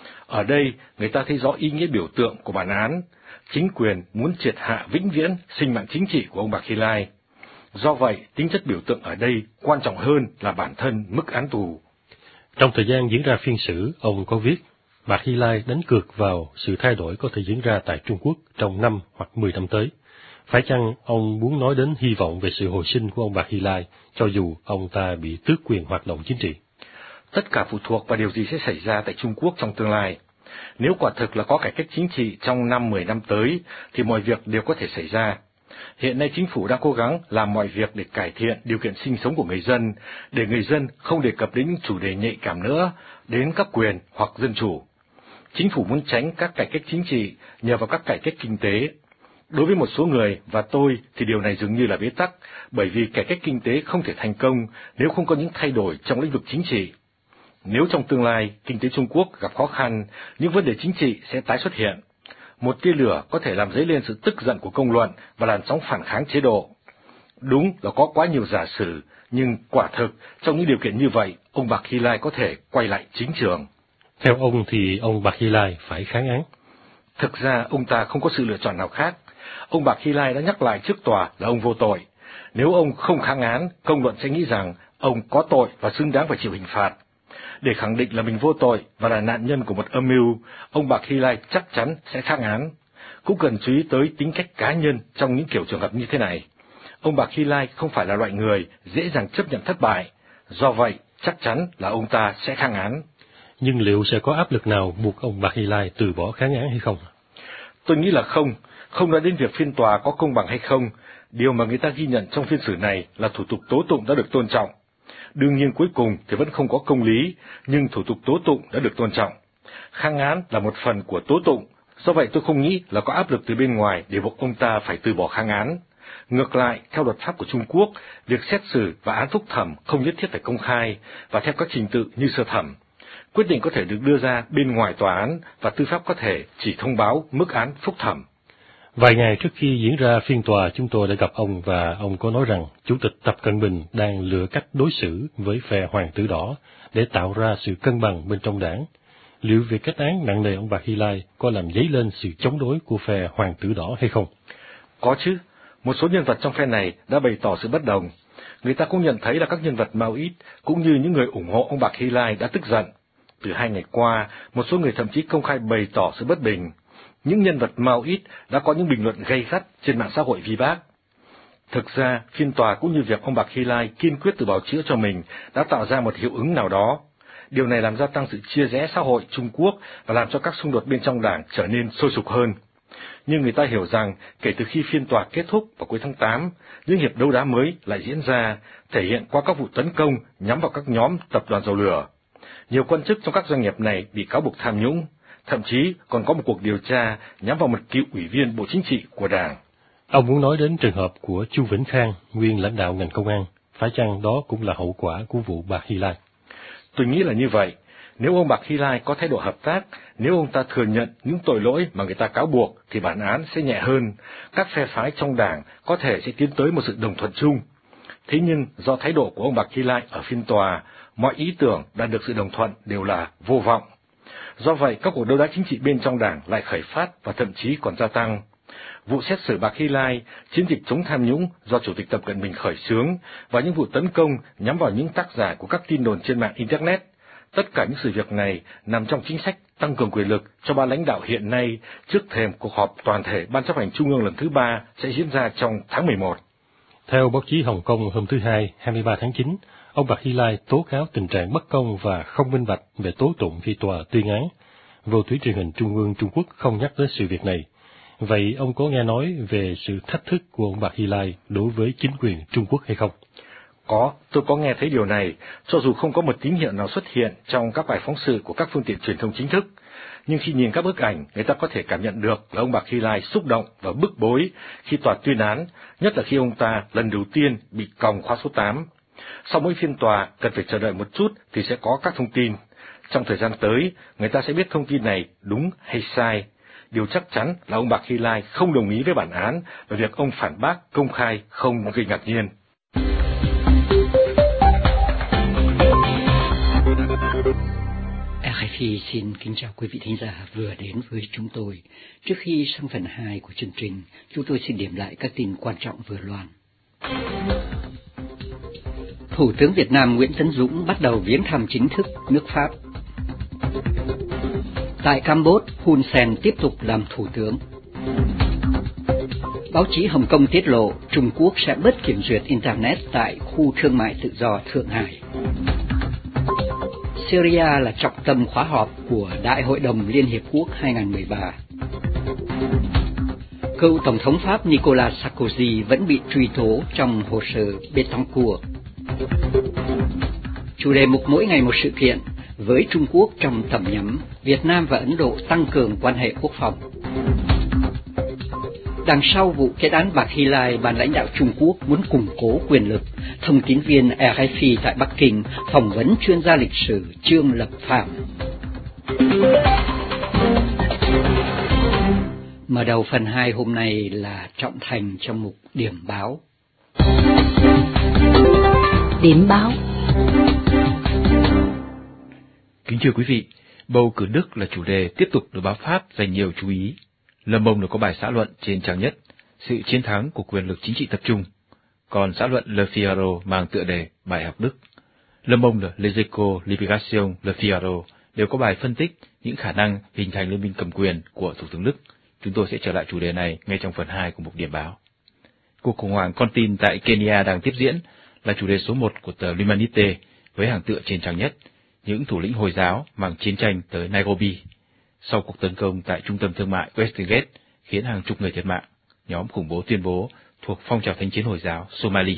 S8: Ở đây, người ta thấy rõ ý nghĩa biểu tượng của bản án. Chính quyền muốn triệt hạ vĩnh viễn sinh mạng chính trị của ông Bạc Hy Lai. Do vậy, tính chất biểu tượng ở đây quan trọng hơn là bản thân mức án tù.
S2: Trong thời gian diễn ra phiên xử, ông có viết, Bạc Hy Lai đánh cược vào sự thay đổi có thể diễn ra tại Trung Quốc trong năm hoặc mười năm tới. Phải chăng ông muốn nói đến hy vọng về sự hồi sinh của ông Bạc Hy Lai, cho dù ông ta bị tước quyền hoạt động chính trị?
S8: Tất cả phụ thuộc vào điều gì sẽ xảy ra tại Trung Quốc trong tương lai. Nếu quả thực là có cải cách chính trị trong năm mười năm tới, thì mọi việc đều có thể xảy ra. Hiện nay chính phủ đang cố gắng làm mọi việc để cải thiện điều kiện sinh sống của người dân, để người dân không đề cập đến những chủ đề nhạy cảm nữa, đến các quyền hoặc dân chủ. Chính phủ muốn tránh các cải cách chính trị nhờ vào các cải cách kinh tế. Đối với một số người và tôi thì điều này dường như là bế tắc, bởi vì cải cách kinh tế không thể thành công nếu không có những thay đổi trong lĩnh vực chính trị. Nếu trong tương lai kinh tế Trung Quốc gặp khó khăn, những vấn đề chính trị sẽ tái xuất hiện. Một tia lửa có thể làm dấy lên sự tức giận của công luận và làn sóng phản kháng chế độ. Đúng là có quá nhiều giả sử, nhưng quả thực trong những điều kiện như vậy, ông Bạc Hy Lai có thể quay lại chính trường.
S2: Theo ông thì ông Bạc Hy Lai phải kháng án.
S8: Thực ra ông ta không có sự lựa chọn nào khác. Ông Bạc Hy Lai đã nhắc lại trước tòa là ông vô tội. Nếu ông không kháng án, công luận sẽ nghĩ rằng ông có tội và xứng đáng phải chịu hình phạt. Để khẳng định là mình vô tội và là nạn nhân của một âm mưu, ông Bạc Hy Lai chắc chắn sẽ kháng án. Cũng cần chú ý tới tính cách cá nhân trong những kiểu trường hợp như thế này. Ông Bạc Hy Lai không phải là loại người dễ dàng chấp nhận thất bại. Do vậy, chắc chắn là ông ta sẽ kháng án.
S2: Nhưng liệu sẽ có áp lực nào buộc ông Bạc Hy Lai từ bỏ kháng án hay không?
S8: Tôi nghĩ là không. Không nói đến việc phiên tòa có công bằng hay không, điều mà người ta ghi nhận trong phiên xử này là thủ tục tố tụng đã được tôn trọng. Đương nhiên cuối cùng thì vẫn không có công lý, nhưng thủ tục tố tụng đã được tôn trọng. Kháng án là một phần của tố tụng, do vậy tôi không nghĩ là có áp lực từ bên ngoài để buộc ông ta phải từ bỏ kháng án. Ngược lại, theo luật pháp của Trung Quốc, việc xét xử và án phúc thẩm không nhất thiết phải công khai và theo các trình tự như sơ thẩm. Quyết định có thể được đưa ra bên ngoài tòa án và tư pháp có thể chỉ thông báo mức án phúc thẩm.
S2: Vài ngày trước khi diễn ra phiên tòa, chúng tôi đã gặp ông và ông có nói rằng Chủ tịch Tập Cận Bình đang lựa cách đối xử với phe Hoàng tử đỏ để tạo ra sự cân bằng bên trong đảng. Liệu việc kết án nặng nề ông Bạc Hy Lai có làm dấy lên sự chống đối của phe Hoàng tử đỏ hay không?
S8: Có chứ. Một số nhân vật trong phe này đã bày tỏ sự bất đồng. Người ta cũng nhận thấy là các nhân vật Maoist cũng như những người ủng hộ ông Bạc Hy Lai đã tức giận. Từ hai ngày qua, một số người thậm chí công khai bày tỏ sự bất bình. Những nhân vật Maoist đã có những bình luận gay gắt trên mạng xã hội vi bác. Thực ra, phiên tòa cũng như việc ông Bạc Hy Lai kiên quyết từ bào chữa cho mình đã tạo ra một hiệu ứng nào đó. Điều này làm gia tăng sự chia rẽ xã hội Trung Quốc và làm cho các xung đột bên trong đảng trở nên sôi sục hơn. Nhưng người ta hiểu rằng, kể từ khi phiên tòa kết thúc vào cuối tháng tám, những hiệp đấu đá mới lại diễn ra, thể hiện qua các vụ tấn công nhắm vào các nhóm tập đoàn dầu lửa. Nhiều quan chức trong các doanh nghiệp này bị cáo buộc tham nhũng, thậm chí còn có một cuộc điều tra nhắm vào một cựu ủy viên Bộ Chính trị của Đảng.
S2: Ông muốn nói đến trường hợp của Chu Vĩnh Khang, nguyên lãnh đạo ngành công an, phải chăng đó cũng là hậu quả của vụ Bạc Hy Lai?
S8: Tôi nghĩ là như vậy. Nếu ông Bạc Hy Lai có thái độ hợp tác, nếu ông ta thừa nhận những tội lỗi mà người ta cáo buộc, thì bản án sẽ nhẹ hơn. Các phe phái trong đảng có thể sẽ tiến tới một sự đồng thuận chung. Thế nhưng, do thái độ của ông Bạc Hy Lai ở phiên tòa, mọi ý tưởng đã được sự đồng thuận đều là vô vọng. Do vậy, các cuộc đấu đá chính trị bên trong đảng lại khởi phát và thậm chí còn gia tăng. Vụ xét xử Bạc Hy Lai, chiến dịch chống tham nhũng do Chủ tịch Tập Cận Bình khởi xướng và những vụ tấn công nhắm vào những tác giả của các tin đồn trên mạng Internet. Tất cả những sự việc này nằm trong chính sách tăng cường quyền lực cho ban lãnh đạo hiện nay trước thềm cuộc họp toàn thể Ban chấp hành Trung ương lần thứ ba sẽ diễn ra trong tháng mười một.
S2: Theo báo chí Hồng Kông hôm thứ Hai, hai mươi ba tháng chín, ông Bạc Hy Lai tố cáo tình trạng bất công và không minh bạch về tố tụng khi tòa tuyên án. Vô tuyến truyền hình Trung ương Trung Quốc không nhắc tới sự việc này. Vậy ông có nghe nói về sự thách thức của ông Bạc Hy Lai đối với chính quyền Trung Quốc hay không?
S8: Có, tôi có nghe thấy điều này, cho dù không có một tín hiệu nào xuất hiện trong các bài phóng sự của các phương tiện truyền thông chính thức. Nhưng khi nhìn các bức ảnh, người ta có thể cảm nhận được là ông Bạc Hy Lai xúc động và bức bối khi tòa tuyên án, nhất là khi ông ta lần đầu tiên bị còng khóa số tám. Sau mỗi phiên tòa, cần phải chờ đợi một chút thì sẽ có các thông tin. Trong thời gian tới, người ta sẽ biết thông tin này đúng hay sai. Điều chắc chắn là ông Bạc Hy Lai không đồng ý với bản án và việc ông phản bác công khai không gây ngạc nhiên.
S1: rờ ép i xin kính chào quý vị thính giả vừa đến với chúng tôi. Trước khi sang phần hai của chương trình, chúng tôi xin điểm lại các tin quan trọng vừa loan. Thủ tướng Việt Nam Nguyễn Tấn Dũng bắt đầu viếng thăm chính thức nước Pháp. Tại Campuchia, Hun Sen tiếp tục làm thủ tướng. Báo chí Hồng Kông tiết lộ Trung Quốc sẽ bớt kiểm duyệt Internet tại khu thương mại tự do Thượng Hải. Syria là trọng tâm khóa họp của Đại hội đồng Liên Hiệp Quốc hai không một ba. Cựu Tổng thống Pháp Nicolas Sarkozy vẫn bị truy tố trong hồ sơ Betancourt. Chủ đề mục mỗi ngày một sự kiện với Trung Quốc trong tầm nhắm, Việt Nam và Ấn Độ tăng cường quan hệ quốc phòng. Đằng sau vụ kết án Bạc Hy Lai, ban lãnh đạo Trung Quốc muốn củng cố quyền lực. Thông tín viên rờ ép i tại Bắc Kinh phỏng vấn chuyên gia lịch sử Trương Lập Phạm. Mở đầu phần hai hôm nay là Trọng Thành trong mục Điểm báo.
S7: Điểm báo.
S6: Kính thưa quý vị, bầu cử Đức là chủ đề tiếp tục được báo Pháp dành nhiều chú ý. Le Monde có bài xã luận trên trang nhất, sự chiến thắng của quyền lực chính trị tập trung. Còn xã luận Le Figaro mang tựa đề bài học Đức. Le Monde, Les Echos, Libération, Le Figaro đều có bài phân tích những khả năng hình thành liên minh cầm quyền của Thủ tướng Đức. Chúng tôi sẽ trở lại chủ đề này ngay trong phần hai của mục điểm báo. Cuộc khủng hoảng con tin tại Kenya đang tiếp diễn là chủ đề số một của tờ L'Humanité với hàng tựa trên trang nhất, những thủ lĩnh Hồi giáo mang chiến tranh tới Nairobi. Sau cuộc tấn công tại trung tâm thương mại Westgate khiến hàng chục người thiệt mạng, nhóm khủng bố tuyên bố thuộc phong trào thánh chiến Hồi giáo Somali.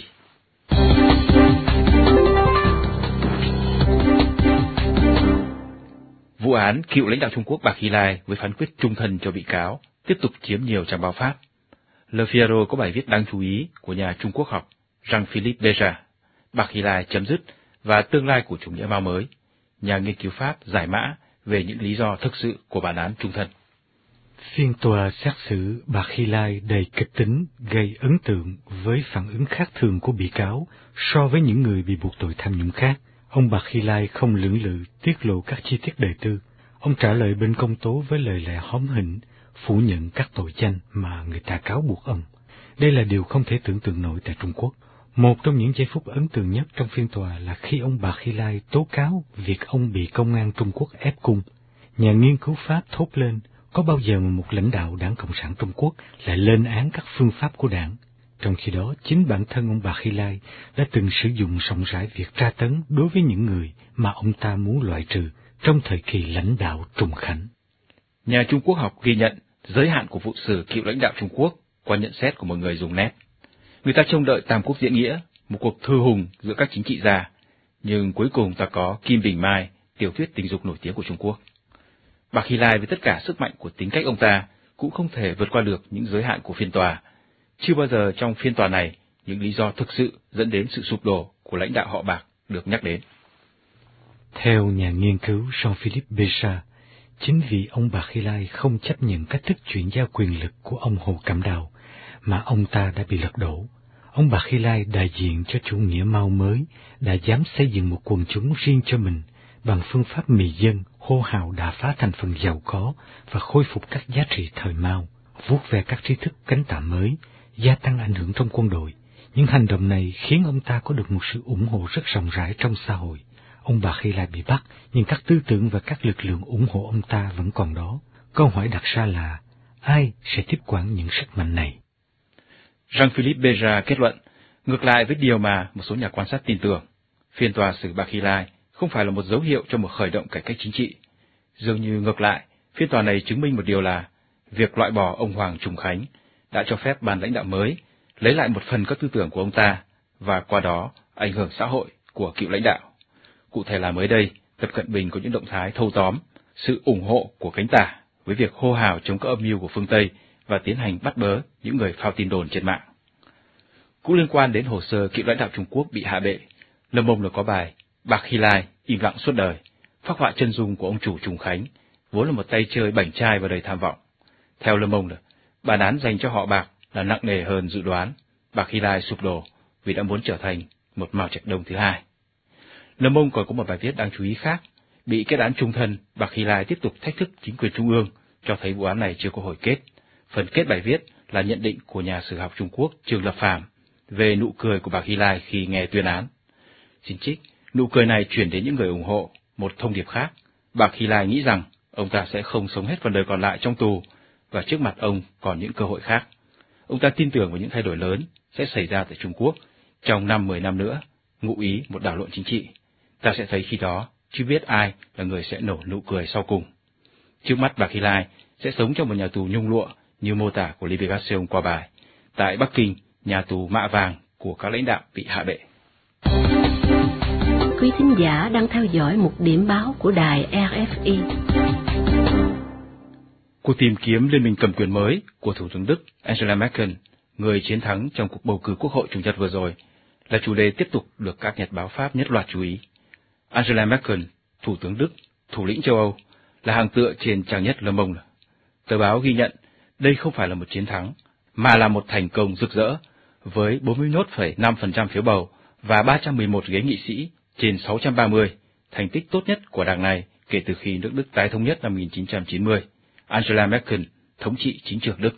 S6: Vụ án cựu lãnh đạo Trung Quốc Bạc Hy Lai với phán quyết trung thân cho bị cáo tiếp tục chiếm nhiều trang báo Pháp. Le Figaro có bài viết đáng chú ý của nhà Trung Quốc học Jean-Philippe Deja, Bạc Hy Lai chấm dứt và tương lai của chủ nghĩa Mao mới. Nhà nghiên cứu Pháp giải mã về những lý do thực sự của bản án trung thân.
S9: Phiên tòa xét xử Bạc Hy Lai đầy kịch tính, gây ấn tượng với phản ứng khác thường của bị cáo so với những người bị buộc tội tham nhũng khác. Ông Bạc Hy Lai không lưỡng lự tiết lộ các chi tiết đời tư. Ông trả lời bên công tố với lời lẽ hóm hỉnh, phủ nhận các tội danh mà người ta cáo buộc ông. Đây là điều không thể tưởng tượng nổi tại Trung Quốc. Một trong những giây phút ấn tượng nhất trong phiên tòa là khi ông Bạc Hy Lai tố cáo việc ông bị công an Trung Quốc ép cung. Nhà nghiên cứu Pháp thốt lên, có bao giờ mà một lãnh đạo Đảng Cộng sản Trung Quốc lại lên án các phương pháp của đảng? Trong khi đó, chính bản thân ông Bạc Hy Lai đã từng sử dụng rộng rãi việc tra tấn đối với những người mà ông ta muốn loại trừ trong thời kỳ lãnh đạo Trùng Khánh.
S6: Nhà Trung Quốc học ghi nhận giới hạn của vụ xử cựu lãnh đạo Trung Quốc qua nhận xét của một người dùng net. Người ta trông đợi Tam Quốc diễn nghĩa, một cuộc thư hùng giữa các chính trị gia, nhưng cuối cùng ta có Kim Bình Mai, tiểu thuyết tình dục nổi tiếng của Trung Quốc. Bạc Hy Lai với tất cả sức mạnh của tính cách ông ta cũng không thể vượt qua được những giới hạn của phiên tòa. Chưa bao giờ trong phiên tòa này những lý do thực sự dẫn đến sự sụp đổ của lãnh đạo họ Bạc được nhắc đến.
S9: Theo nhà nghiên cứu Jean-Philippe Béja, chính vì ông Barkhilai không chấp nhận cách thức chuyển giao quyền lực của ông Hồ Cẩm Đào, mà ông ta đã bị lật đổ. Ông Barkhilai đại diện cho chủ nghĩa Mao mới, đã dám xây dựng một quần chúng riêng cho mình, bằng phương pháp mì dân, hô hào đả phá thành phần giàu có và khôi phục các giá trị thời Mao, vuốt ve các tri thức cánh tả mới, gia tăng ảnh hưởng trong quân đội. Những hành động này khiến ông ta có được một sự ủng hộ rất rộng rãi trong xã hội. Ông Barkhilai bị bắt, nhưng các tư tưởng và các lực lượng ủng hộ ông ta vẫn còn đó. Câu hỏi đặt ra là, ai sẽ tiếp quản những sức mạnh này?
S6: Jean-Philippe Béja kết luận, ngược lại với điều mà một số nhà quan sát tin tưởng, phiên tòa xử Barkhilai không phải là một dấu hiệu cho một khởi động cải cách chính trị. Dường như ngược lại, phiên tòa này chứng minh một điều là, việc loại bỏ ông Hoàng Trùng Khánh đã cho phép ban lãnh đạo mới lấy lại một phần các tư tưởng của ông ta, và qua đó ảnh hưởng xã hội của cựu lãnh đạo. Cụ thể là mới đây, Tập Cận Bình có những động thái thâu tóm sự ủng hộ của cánh tả với việc hô hào chống các âm mưu của phương Tây và tiến hành bắt bớ những người phao tin đồn trên mạng. Cũng liên quan đến hồ sơ cựu lãnh đạo Trung Quốc bị hạ bệ, Le Monde có bài Barkhilai im lặng suốt đời, phác họa chân dung của ông chủ Trùng Khánh, vốn là một tay chơi bảnh trai và đầy tham vọng. Theo Le Monde, bản án dành cho họ Bạc là nặng nề hơn dự đoán. Barkhilai sụp đổ vì đã muốn trở thành một Mao Trạch Đông thứ hai. Le Monde còn có một bài viết đáng chú ý khác, bị kết án chung thân, Barkhilai tiếp tục thách thức chính quyền trung ương, cho thấy vụ án này chưa có hồi kết. Phần kết bài viết là nhận định của nhà sử học Trung Quốc Trương Lập Phàm về nụ cười của Barkhilai khi nghe tuyên án. Xin trích, nụ cười này chuyển đến những người ủng hộ một thông điệp khác. Barkhilai nghĩ rằng ông ta sẽ không sống hết phần đời còn lại trong tù, và trước mặt ông còn những cơ hội khác. Ông ta tin tưởng vào những thay đổi lớn sẽ xảy ra tại Trung Quốc trong năm mười năm nữa, ngụ ý một đảo lộn chính trị. Ta sẽ thấy khi đó, chưa biết ai là người sẽ nổ nụ cười sau cùng. Trước mắt Barkhilai sẽ sống trong một nhà tù nhung lụa như mô tả của Libération qua bài. Tại Bắc Kinh, nhà tù mạ vàng của các lãnh đạo bị hạ bệ.
S7: Quý thính giả đang theo dõi một điểm báo của đài rờ ép i.
S6: Cuộc tìm kiếm liên minh cầm quyền mới của Thủ tướng Đức Angela Merkel, người chiến thắng trong cuộc bầu cử quốc hội Chủ nhật vừa rồi, là chủ đề tiếp tục được các nhật báo Pháp nhất loạt chú ý. Angela Merkel, Thủ tướng Đức, thủ lĩnh châu Âu, là hàng tựa trên trang nhất Le Monde. Tờ báo ghi nhận đây không phải là một chiến thắng, mà là một thành công rực rỡ, với bốn mươi mốt phẩy năm phần trăm phiếu bầu và ba trăm mười một ghế nghị sĩ trên sáu trăm ba mươi, thành tích tốt nhất của đảng này kể từ khi nước Đức tái thống nhất năm một nghìn chín trăm chín mươi. Angela Merkel thống trị chính trường Đức.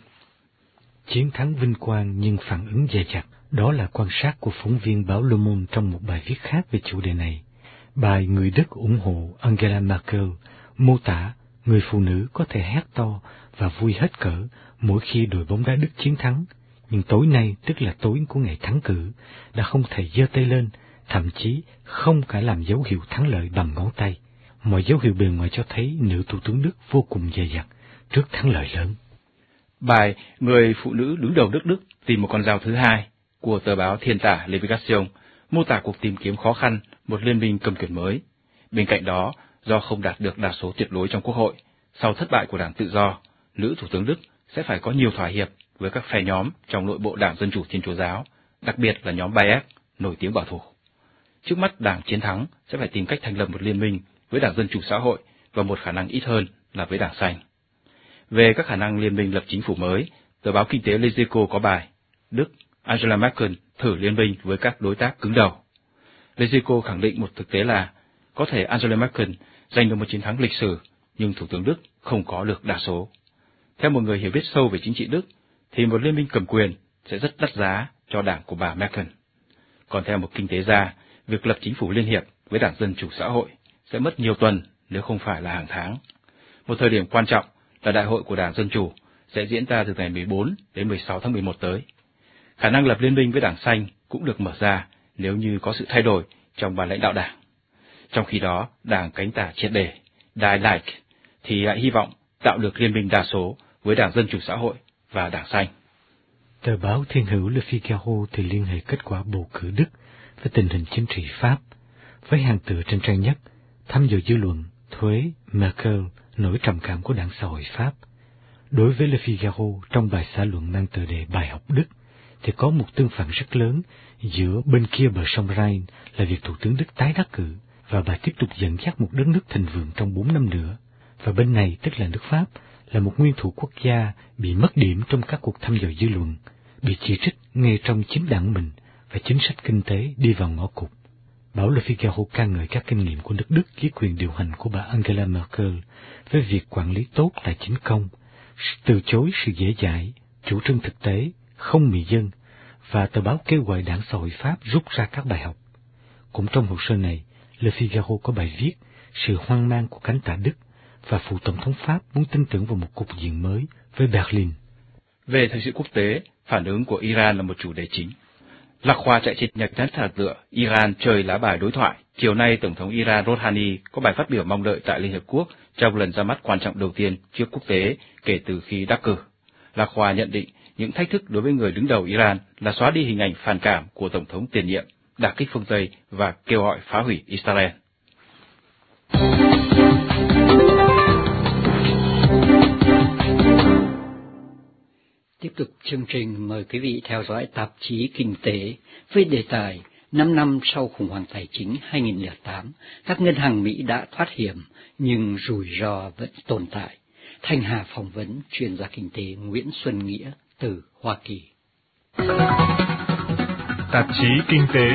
S9: Chiến thắng vinh quang nhưng phản ứng dè dặt, đó là quan sát của phóng viên báo Le Monde trong một bài viết khác về chủ đề này. Bài Người Đức ủng hộ Angela Merkel mô tả người phụ nữ có thể hét to và vui hết cỡ mỗi khi đội bóng đá Đức chiến thắng, nhưng tối nay, tức là tối của ngày thắng cử, đã không thể giơ tay lên, thậm chí không cả làm dấu hiệu thắng lợi bằng ngón tay. Mọi dấu hiệu bề ngoài cho thấy nữ thủ tướng Đức vô cùng dè dặt trước thắng lợi lớn.
S6: Bài Người phụ nữ đứng đầu nước Đức tìm một con dao thứ hai của tờ báo thiên tả Libération mô tả cuộc tìm kiếm khó khăn một liên minh cầm quyền mới. Bên cạnh đó, do không đạt được đa số tuyệt đối trong Quốc hội, sau thất bại của Đảng Tự do, nữ thủ tướng Đức sẽ phải có nhiều thỏa hiệp với các phe nhóm trong nội bộ Đảng Dân Chủ Thiên Chúa Giáo, đặc biệt là nhóm Bayek, nổi tiếng bảo thủ. Trước mắt Đảng Chiến thắng sẽ phải tìm cách thành lập một liên minh với Đảng Dân Chủ Xã hội và một khả năng ít hơn là với Đảng Xanh. Về các khả năng liên minh lập chính phủ mới, tờ báo kinh tế Les Echos có bài Đức, Angela Merkel thử liên minh với các đối tác cứng đầu. Les Echos khẳng định một thực tế là có thể Angela Merkel giành được một chiến thắng lịch sử, nhưng Thủ tướng Đức không có được đa số. Theo một người hiểu biết sâu về chính trị Đức, thì một liên minh cầm quyền sẽ rất đắt giá cho đảng của bà Merkel. Còn theo một kinh tế gia, việc lập chính phủ liên hiệp với Đảng Dân Chủ Xã hội sẽ mất nhiều tuần nếu không phải là hàng tháng. Một thời điểm quan trọng là đại hội của Đảng Dân Chủ sẽ diễn ra từ ngày mười bốn đến mười sáu tháng mười một tới. Khả năng lập liên minh với Đảng Xanh cũng được mở ra nếu như có sự thay đổi trong ban lãnh đạo đảng. Trong khi đó, Đảng cánh tả triệt để, Die Like, thì lại hy vọng tạo được liên minh đa số với Đảng Dân Chủ Xã hội và Đảng Xanh.
S9: Tờ báo Thiên hữu Le Figaro thì liên hệ kết quả bầu cử Đức với tình hình chính trị Pháp, với hàng tựa trên trang nhất, thăm dò dư luận, thuế, Merkel, nỗi trầm cảm của Đảng Xã hội Pháp. Đối với Le Figaro, trong bài xã luận mang tựa đề Bài học Đức, thì có một tương phản rất lớn giữa bên kia bờ sông Rhine là việc Thủ tướng Đức tái đắc cử và bà tiếp tục dẫn dắt một đất nước thịnh vượng trong bốn năm nữa. Và bên này, tức là nước Pháp, là một nguyên thủ quốc gia bị mất điểm trong các cuộc thăm dò dư luận, bị chỉ trích ngay trong chính đảng mình và chính sách kinh tế đi vào ngõ cụt. Báo Le Figaro ca ngợi các kinh nghiệm của nước Đức dưới quyền điều hành của bà Angela Merkel với việc quản lý tốt tài chính công, từ chối sự dễ dãi, chủ trương thực tế, không mị dân, và tờ báo kêu gọi đảng xã hội Pháp rút ra các bài học. Cũng trong hồ sơ này, Le Figaro có bài viết sự hoang mang của cánh tả Đức và phụ tổng thống Pháp muốn tin tưởng vào một cục diện mới với Berlin.
S6: Về thời sự quốc tế, phản ứng của Iran là một chủ đề chính. Lạc Khoa chạy trên nhạc thất thả tựa Iran chơi lá bài đối thoại. Chiều nay, Tổng thống Iran Rouhani có bài phát biểu mong đợi tại Liên Hợp Quốc trong lần ra mắt quan trọng đầu tiên trước quốc tế kể từ khi đắc cử. Lạc Khoa nhận định những thách thức đối với người đứng đầu Iran là xóa đi hình ảnh phản cảm của Tổng thống tiền nhiệm, đả kích phương Tây và kêu gọi phá hủy Israel.
S1: Tiếp tục chương trình, mời quý vị theo dõi tạp chí Kinh tế với đề tài năm năm sau khủng hoảng tài chính hai nghìn lẻ tám, các ngân hàng Mỹ đã thoát hiểm nhưng rủi ro vẫn tồn tại. Thanh Hà phỏng vấn chuyên gia kinh tế Nguyễn Xuân Nghĩa từ Hoa Kỳ.
S10: Tạp chí Kinh tế.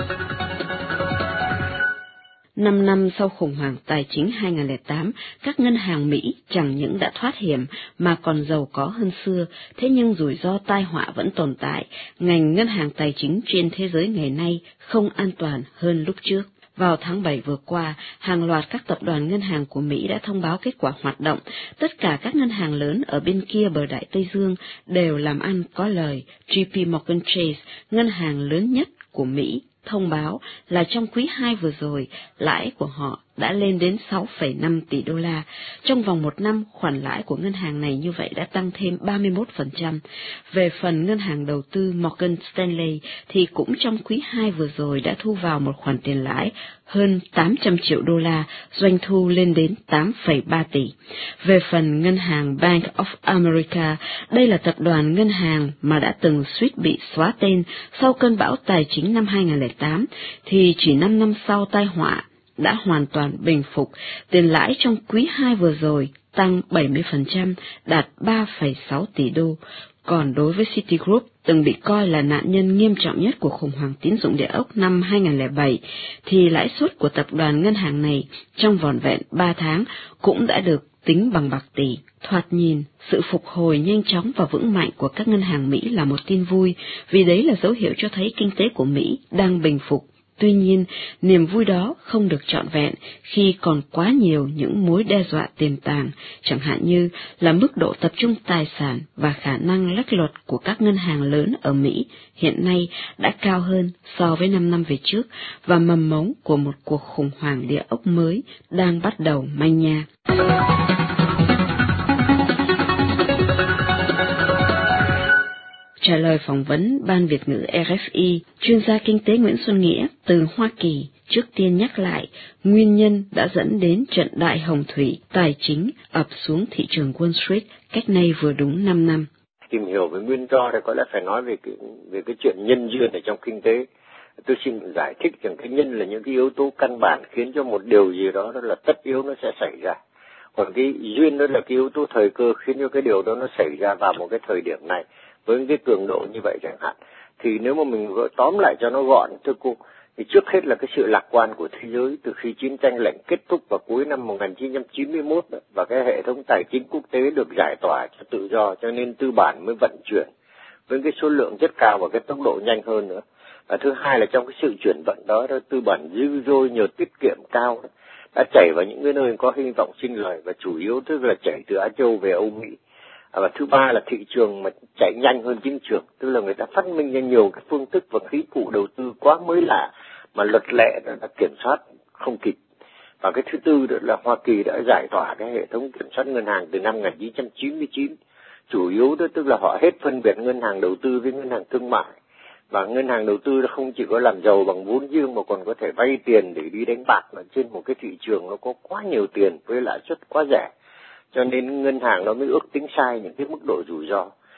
S3: Năm năm sau khủng hoảng tài chính hai nghìn lẻ tám, các ngân hàng Mỹ chẳng những đã thoát hiểm mà còn giàu có hơn xưa, thế nhưng rủi ro tai họa vẫn tồn tại. Ngành ngân hàng tài chính trên thế giới ngày nay không an toàn hơn lúc trước. Vào tháng bảy vừa qua, hàng loạt các tập đoàn ngân hàng của Mỹ đã thông báo kết quả hoạt động. Tất cả các ngân hàng lớn ở bên kia bờ Đại Tây Dương đều làm ăn có lời. J P Morgan Chase, ngân hàng lớn nhất của Mỹ, thông báo là trong quý hai vừa rồi, lãi của họ đã lên đến sáu phẩy năm tỷ đô la. Trong vòng một năm, khoản lãi của ngân hàng này như vậy đã tăng thêm ba mươi mốt phần trăm. Về phần ngân hàng đầu tư Morgan Stanley thì cũng trong quý hai vừa rồi đã thu vào một khoản tiền lãi hơn tám trăm triệu đô la, doanh thu lên đến tám phẩy ba tỷ. Về phần ngân hàng Bank of America, đây là tập đoàn ngân hàng mà đã từng suýt bị xóa tên sau cơn bão tài chính năm hai nghìn lẻ tám, thì chỉ năm năm sau tai họa đã hoàn toàn bình phục. Tiền lãi trong quý hai vừa rồi tăng bảy mươi phần trăm, đạt ba phẩy sáu tỷ đô. Còn đối với Citigroup, từng bị coi là nạn nhân nghiêm trọng nhất của khủng hoảng tín dụng địa ốc năm hai nghìn lẻ bảy, thì lãi suất của tập đoàn ngân hàng này trong vỏn vẹn ba tháng cũng đã được tính bằng bạc tỷ. Thoạt nhìn, sự phục hồi nhanh chóng và vững mạnh của các ngân hàng Mỹ là một tin vui, vì đấy là dấu hiệu cho thấy kinh tế của Mỹ đang bình phục. Tuy nhiên, niềm vui đó không được trọn vẹn khi còn quá nhiều những mối đe dọa tiềm tàng, chẳng hạn như là mức độ tập trung tài sản và khả năng lách luật của các ngân hàng lớn ở Mỹ hiện nay đã cao hơn so với năm năm về trước, và mầm mống của một cuộc khủng hoảng địa ốc mới đang bắt đầu manh nha. Trả lời phỏng vấn Ban Việt ngữ R F I, chuyên gia kinh tế Nguyễn Xuân Nghĩa từ Hoa Kỳ trước tiên nhắc lại nguyên nhân đã dẫn đến trận đại hồng thủy tài chính ập xuống thị trường Wall Street cách nay vừa đúng năm năm.
S11: Tìm hiểu về nguyên do thì có lẽ phải nói về cái, về cái chuyện nhân duyên ở trong kinh tế. Tôi xin giải thích rằng cái nhân là những cái yếu tố căn bản khiến cho một điều gì đó nó là tất yếu nó sẽ xảy ra. Còn cái duyên đó là cái yếu tố thời cơ khiến cho cái điều đó nó xảy ra vào một cái thời điểm này, với cái cường độ như vậy chẳng hạn. Thì nếu mà mình gọi tóm lại cho nó gọn, thưa cô, thì trước hết là cái sự lạc quan của thế giới từ khi chiến tranh lạnh kết thúc vào cuối năm một nghìn chín trăm chín mươi mốt đó, và cái hệ thống tài chính quốc tế được giải tỏa cho tự do, cho nên tư bản mới vận chuyển với cái số lượng rất cao và cái tốc độ nhanh hơn nữa. Và thứ hai là trong cái sự chuyển vận đó, đó tư bản dư dôi nhờ tiết kiệm cao đó, đã chảy vào những cái nơi có hy vọng sinh lời, và chủ yếu tức là chảy từ Á Châu về Âu Mỹ. Và thứ ba là thị trường mà chạy nhanh hơn chính trường, tức là người ta phát minh ra nhiều cái phương thức và khí cụ đầu tư quá mới lạ mà luật lệ đã kiểm soát không kịp. Và cái thứ tư đó là Hoa Kỳ đã giải tỏa cái hệ thống kiểm soát ngân hàng từ năm một nghìn chín trăm chín mươi chín. Chủ yếu đó tức là họ hết phân biệt ngân hàng đầu tư với ngân hàng thương mại. Và ngân hàng đầu tư không chỉ có làm giàu bằng vốn riêng mà còn có thể vay tiền để đi đánh bạc ở trên một cái thị trường nó có quá nhiều tiền với lãi suất quá rẻ. Cho nên ngân hàng nó mới ước tính sai những cái mức độ rủi ro.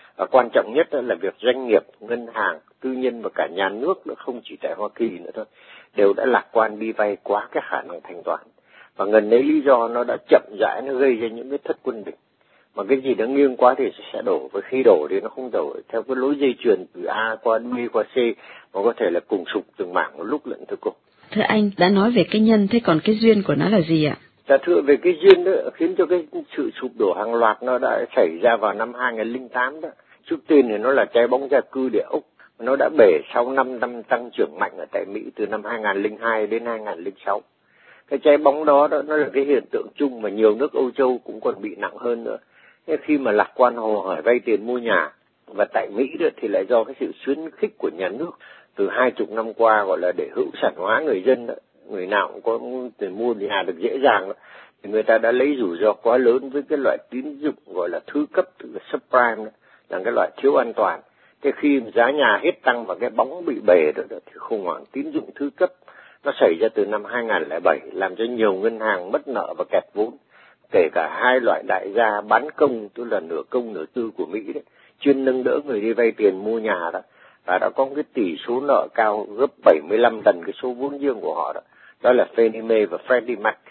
S11: Và quan trọng nhất là việc doanh nghiệp, ngân hàng, tư nhân và cả nhà nước nữa, không chỉ tại Hoa Kỳ nữa thôi, đều đã lạc quan đi vay quá cái khả năng thanh toán. Và ngần ấy lý do nó đã chậm rãi nó gây ra những cái thất quân bình. Mà cái gì nó nghiêng quá thì sẽ đổ, và khi đổ thì nó không đổ theo cái lối dây chuyền từ A qua B qua C, mà có thể là cùng sụp từng mảng một lúc lận thưa cô.
S3: Thưa anh, đã nói về cái nhân, thế còn cái duyên của nó là gì ạ?
S11: Dạ thưa, về cái duyên đó khiến cho cái sự sụp đổ hàng loạt nó đã xảy ra vào năm hai nghìn lẻ tám đó. Trước tiên thì nó là trái bóng gia cư địa Úc, nó đã bể sau năm năm tăng trưởng mạnh ở tại Mỹ từ năm hai nghìn lẻ hai đến hai nghìn lẻ sáu. Cái trái bóng đó, đó nó là cái hiện tượng chung mà nhiều nước Âu Châu cũng còn bị nặng hơn nữa. Thế khi mà lạc quan hồ hởi vay tiền mua nhà, và tại Mỹ đó thì lại do cái sự khuyến khích của nhà nước từ hai chục năm qua, gọi là để hữu sản hóa người dân đó, người nào cũng có tiền mua nhà được dễ dàng đó, thì người ta đã lấy rủi ro quá lớn với cái loại tín dụng gọi là thứ cấp, tức là subprime đó, là cái loại thiếu an toàn. Thế khi giá nhà hết tăng và cái bóng bị bể đó, đó thì khủng hoảng tín dụng thứ cấp nó xảy ra từ năm hai nghìn lẻ bảy, làm cho nhiều ngân hàng mất nợ và kẹt vốn. Kể cả hai loại đại gia bán công, tức là nửa công nửa tư của Mỹ đấy, chuyên nâng đỡ người đi vay tiền mua nhà đó, và đã có cái tỷ số nợ cao gấp bảy mươi lăm lần cái số vốn riêng của họ đó, đó là Fannie Mae và Freddie Mac.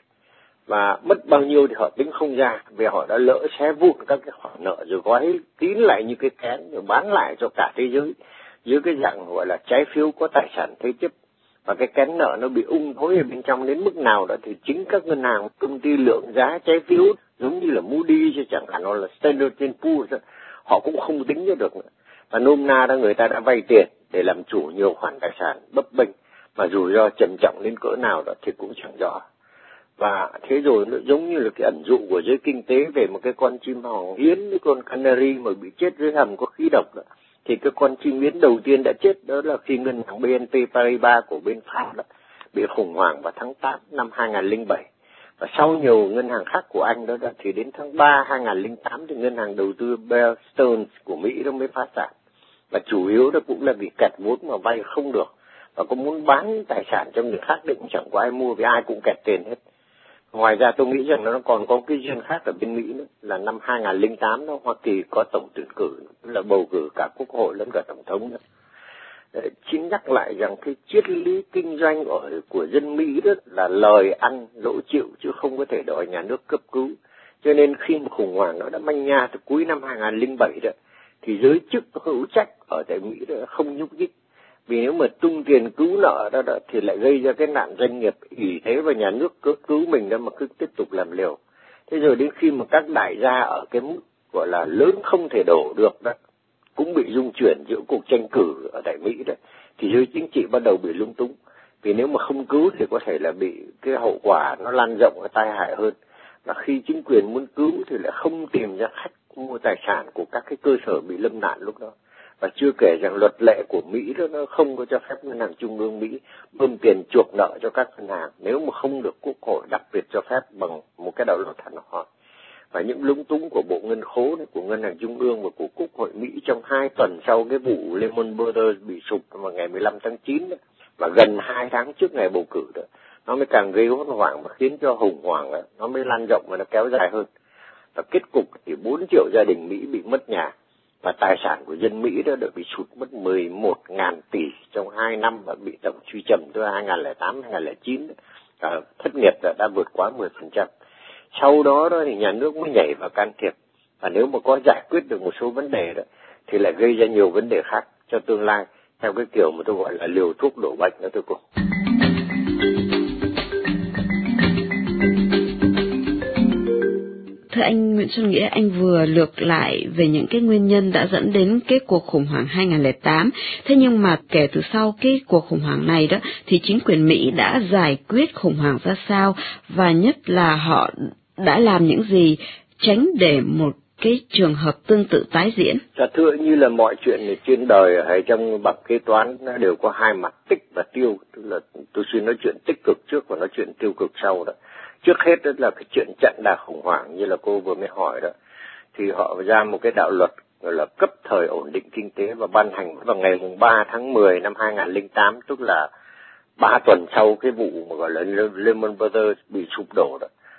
S11: Và mất bao nhiêu thì họ tính không ra, vì họ đã lỡ xé vụn các cái khoản nợ rồi gói kín lại như cái kén rồi bán lại cho cả thế giới dưới cái dạng gọi là trái phiếu có tài sản thế chấp. Và cái kén nợ nó bị ung thối ở bên trong đến mức nào đó thì chính các ngân hàng, công ty lượng giá trái phiếu giống như là Moody's chẳng hạn, hoặc là Standard and Poor's, họ cũng không tính ra được nữa. Và nôm na đó, người ta đã vay tiền để làm chủ nhiều khoản tài sản bấp bênh, mà rủi ro trầm trọng đến cỡ nào đó thì cũng chẳng rõ. Và thế rồi nó giống như là cái ẩn dụ của giới kinh tế về một cái con chim hoàng yến, cái con canary mà bị chết dưới hầm có khí độc đó. Thì cái con chim yến đầu tiên đã chết đó là khi ngân hàng bê en pê Paribas của bên Pháp đó bị khủng hoảng vào tháng tám năm hai nghìn lẻ bảy. Và sau nhiều ngân hàng khác của Anh đó, đó thì đến tháng ba hai nghìn lẻ tám thì ngân hàng đầu tư Bear Stearns của Mỹ nó mới phá sản. Và chủ yếu đó cũng là vì kẹt vốn mà vay không được, và có muốn bán tài sản cho người khác định chẳng có ai mua vì ai cũng kẹt tiền hết. Ngoài ra tôi nghĩ rằng nó còn có cái duyên khác ở bên Mỹ nữa, là năm hai nghìn lẻ tám đó Hoa Kỳ có tổng tuyển cử, là bầu cử cả quốc hội lẫn cả tổng thống nữa. Xin nhắc lại rằng cái triết lý kinh doanh ở của dân Mỹ đó là lời ăn lỗ chịu, chứ không có thể đòi nhà nước cấp cứu. Cho nên khi mà khủng hoảng nó đã manh nha từ cuối năm hai nghìn lẻ bảy đó, thì giới chức hữu trách ở tại Mỹ đó không nhúc nhích. Vì nếu mà tung tiền cứu nợ đó, đó thì lại gây ra cái nạn doanh nghiệp ỷ thế và nhà nước cứ cứu mình đó mà cứ tiếp tục làm liều. Thế rồi đến khi mà các đại gia ở cái mức gọi là lớn không thể đổ được đó, cũng bị rung chuyển giữa cuộc tranh cử ở tại Mỹ đó, thì giới chính trị bắt đầu bị lung túng. Vì nếu mà không cứu thì có thể là bị cái hậu quả nó lan rộng và tai hại hơn. Và khi chính quyền muốn cứu thì lại không tìm ra khách mua tài sản của các cái cơ sở bị lâm nạn lúc đó. Và chưa kể rằng luật lệ của Mỹ đó nó không có cho phép ngân hàng trung ương Mỹ bơm tiền chuộc nợ cho các ngân hàng nếu mà không được quốc hội đặc biệt cho phép bằng một cái đạo luật hẳn hoi. Và những lúng túng của bộ ngân khố này, của ngân hàng trung ương và của quốc hội Mỹ trong hai tuần sau cái vụ Lehman Brothers bị sụp vào ngày mười lăm tháng chín đó, và gần hai tháng trước ngày bầu cử đó, nó mới càng gây hốt hoảng và khiến cho khủng hoảng đó, nó mới lan rộng và nó kéo dài hơn. Và kết cục thì bốn triệu gia đình Mỹ bị mất nhà, và tài sản của dân Mỹ đó đã bị sụt mất mười một nghìn tỷ trong hai năm và bị tổng truy trầm từ hai nghìn lẻ tám đến hai nghìn lẻ chín. À, thất nghiệp đã, đã vượt quá mười phần trăm. Sau đó, đó thì nhà nước mới nhảy vào can thiệp, và nếu mà có giải quyết được một số vấn đề đó thì lại gây ra nhiều vấn đề khác cho tương lai, theo cái kiểu mà tôi gọi là liều thuốc đổ bệnh đó thưa cô.
S3: Thưa anh Nguyễn Xuân Nghĩa, anh vừa lược lại về những cái nguyên nhân đã dẫn đến cái cuộc khủng hoảng hai nghìn lẻ tám. Thế nhưng mà kể từ sau cái cuộc khủng hoảng này đó, thì chính quyền Mỹ đã giải quyết khủng hoảng ra sao, và nhất là họ đã làm những gì tránh để một cái trường hợp tương tự tái diễn?
S11: Dạ thưa, như là mọi chuyện này trên đời hay trong bậc kế toán nó đều có hai mặt tích và tiêu, tức là tôi xin nói chuyện tích cực trước và nói chuyện tiêu cực sau đó. Trước hết đó là cái chuyện chặn đà khủng hoảng như là cô vừa mới hỏi đó, thì họ ra một cái đạo luật gọi là cấp thời ổn định kinh tế và ban hành vào ngày ba tháng mười năm hai nghìn lẻ tám, tức là ba tuần sau cái vụ mà gọi là Lehman Brothers bị sụp đổ đó.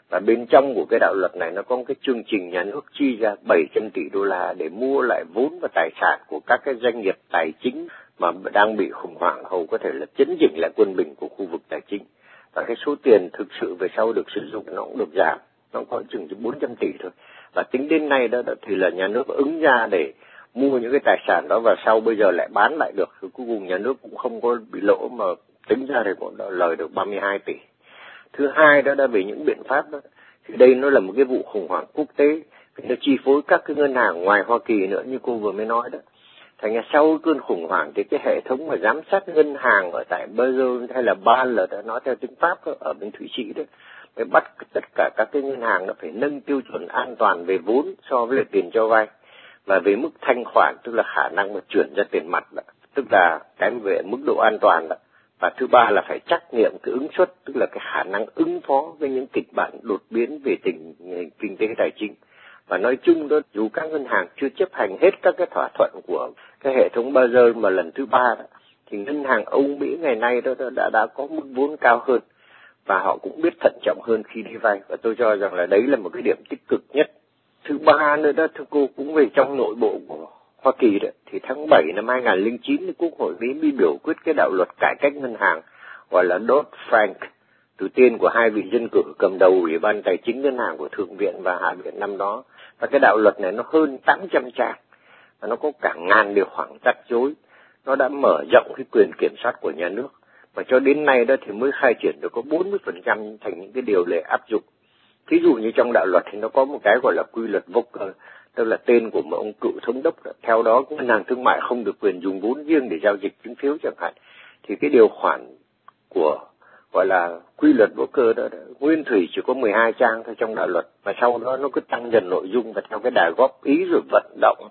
S11: Và bên trong của cái đạo luật này nó có một cái chương trình nhà nước chi ra bảy trăm tỷ đô la để mua lại vốn và tài sản của các cái doanh nghiệp tài chính mà đang bị khủng hoảng, hầu có thể là chấn chỉnh lại quân bình của khu vực tài chính. Và cái số tiền thực sự về sau được sử dụng nó cũng được giảm, nó có chừng bốn trăm tỷ thôi. Và tính đến nay đó thì là nhà nước ứng ra để mua những cái tài sản đó và sau bây giờ lại bán lại được. Thì cuối cùng nhà nước cũng không có bị lỗ mà tính ra thì cũng đã lời được ba mươi hai tỷ. Thứ hai đó là về những biện pháp đó. Thì đây nó là một cái vụ khủng hoảng quốc tế. Nó chi phối các cái ngân hàng ngoài Hoa Kỳ nữa như cô vừa mới nói đó. Thành ra sau cơn khủng hoảng thì cái hệ thống mà giám sát ngân hàng ở tại Basel hay là Bâle đã nói theo tiếng Pháp đó, ở bên Thụy Sĩ đó, mới bắt tất cả các cái ngân hàng nó phải nâng tiêu chuẩn an toàn về vốn so với lại tiền cho vay và về mức thanh khoản, tức là khả năng mà chuyển ra tiền mặt đó, tức là cái về mức độ an toàn đó. Và thứ ba là phải trắc nghiệm cái ứng suất, tức là cái khả năng ứng phó với những kịch bản đột biến về tình hình kinh tế tài chính. Và nói chung đó, dù các ngân hàng chưa chấp hành hết các cái thỏa thuận của cái hệ thống Basel mà lần thứ ba đó, thì ngân hàng Âu Mỹ ngày nay đó đã đã có mức vốn cao hơn và họ cũng biết thận trọng hơn khi đi vay. Và tôi cho rằng là đấy là một cái điểm tích cực nhất. Thứ ba nữa đó, thưa cô, cũng về trong nội bộ của Hoa Kỳ đó, thì tháng bảy năm hai nghìn không trăm lẻ chín thì Quốc hội Mỹ mới biểu quyết cái đạo luật cải cách ngân hàng gọi là Dodd-Frank, từ tên của hai vị dân cử cầm đầu Ủy ban Tài chính Ngân hàng của Thượng viện và Hạ viện năm đó. Và cái đạo luật này nó hơn tám trăm trang và nó có cả ngàn điều khoản rắc rối. Nó đã mở rộng cái quyền kiểm soát của nhà nước và cho đến nay đó thì mới khai triển được có bốn mươi phần trăm thành những cái điều lệ áp dụng. Ví dụ như trong đạo luật thì nó có một cái gọi là quy luật Volcker, tức là tên của một ông cựu thống đốc đó. Theo đó ngân hàng thương mại không được quyền dùng vốn riêng để giao dịch chứng phiếu chẳng hạn. Thì cái điều khoản của gọi là quy luật Volcker đó, đó nguyên thủy chỉ có mười hai trang thôi trong đạo luật, và sau đó nó cứ tăng dần nội dung và theo cái đà góp ý rồi vận động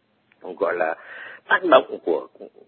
S11: gọi là tác động của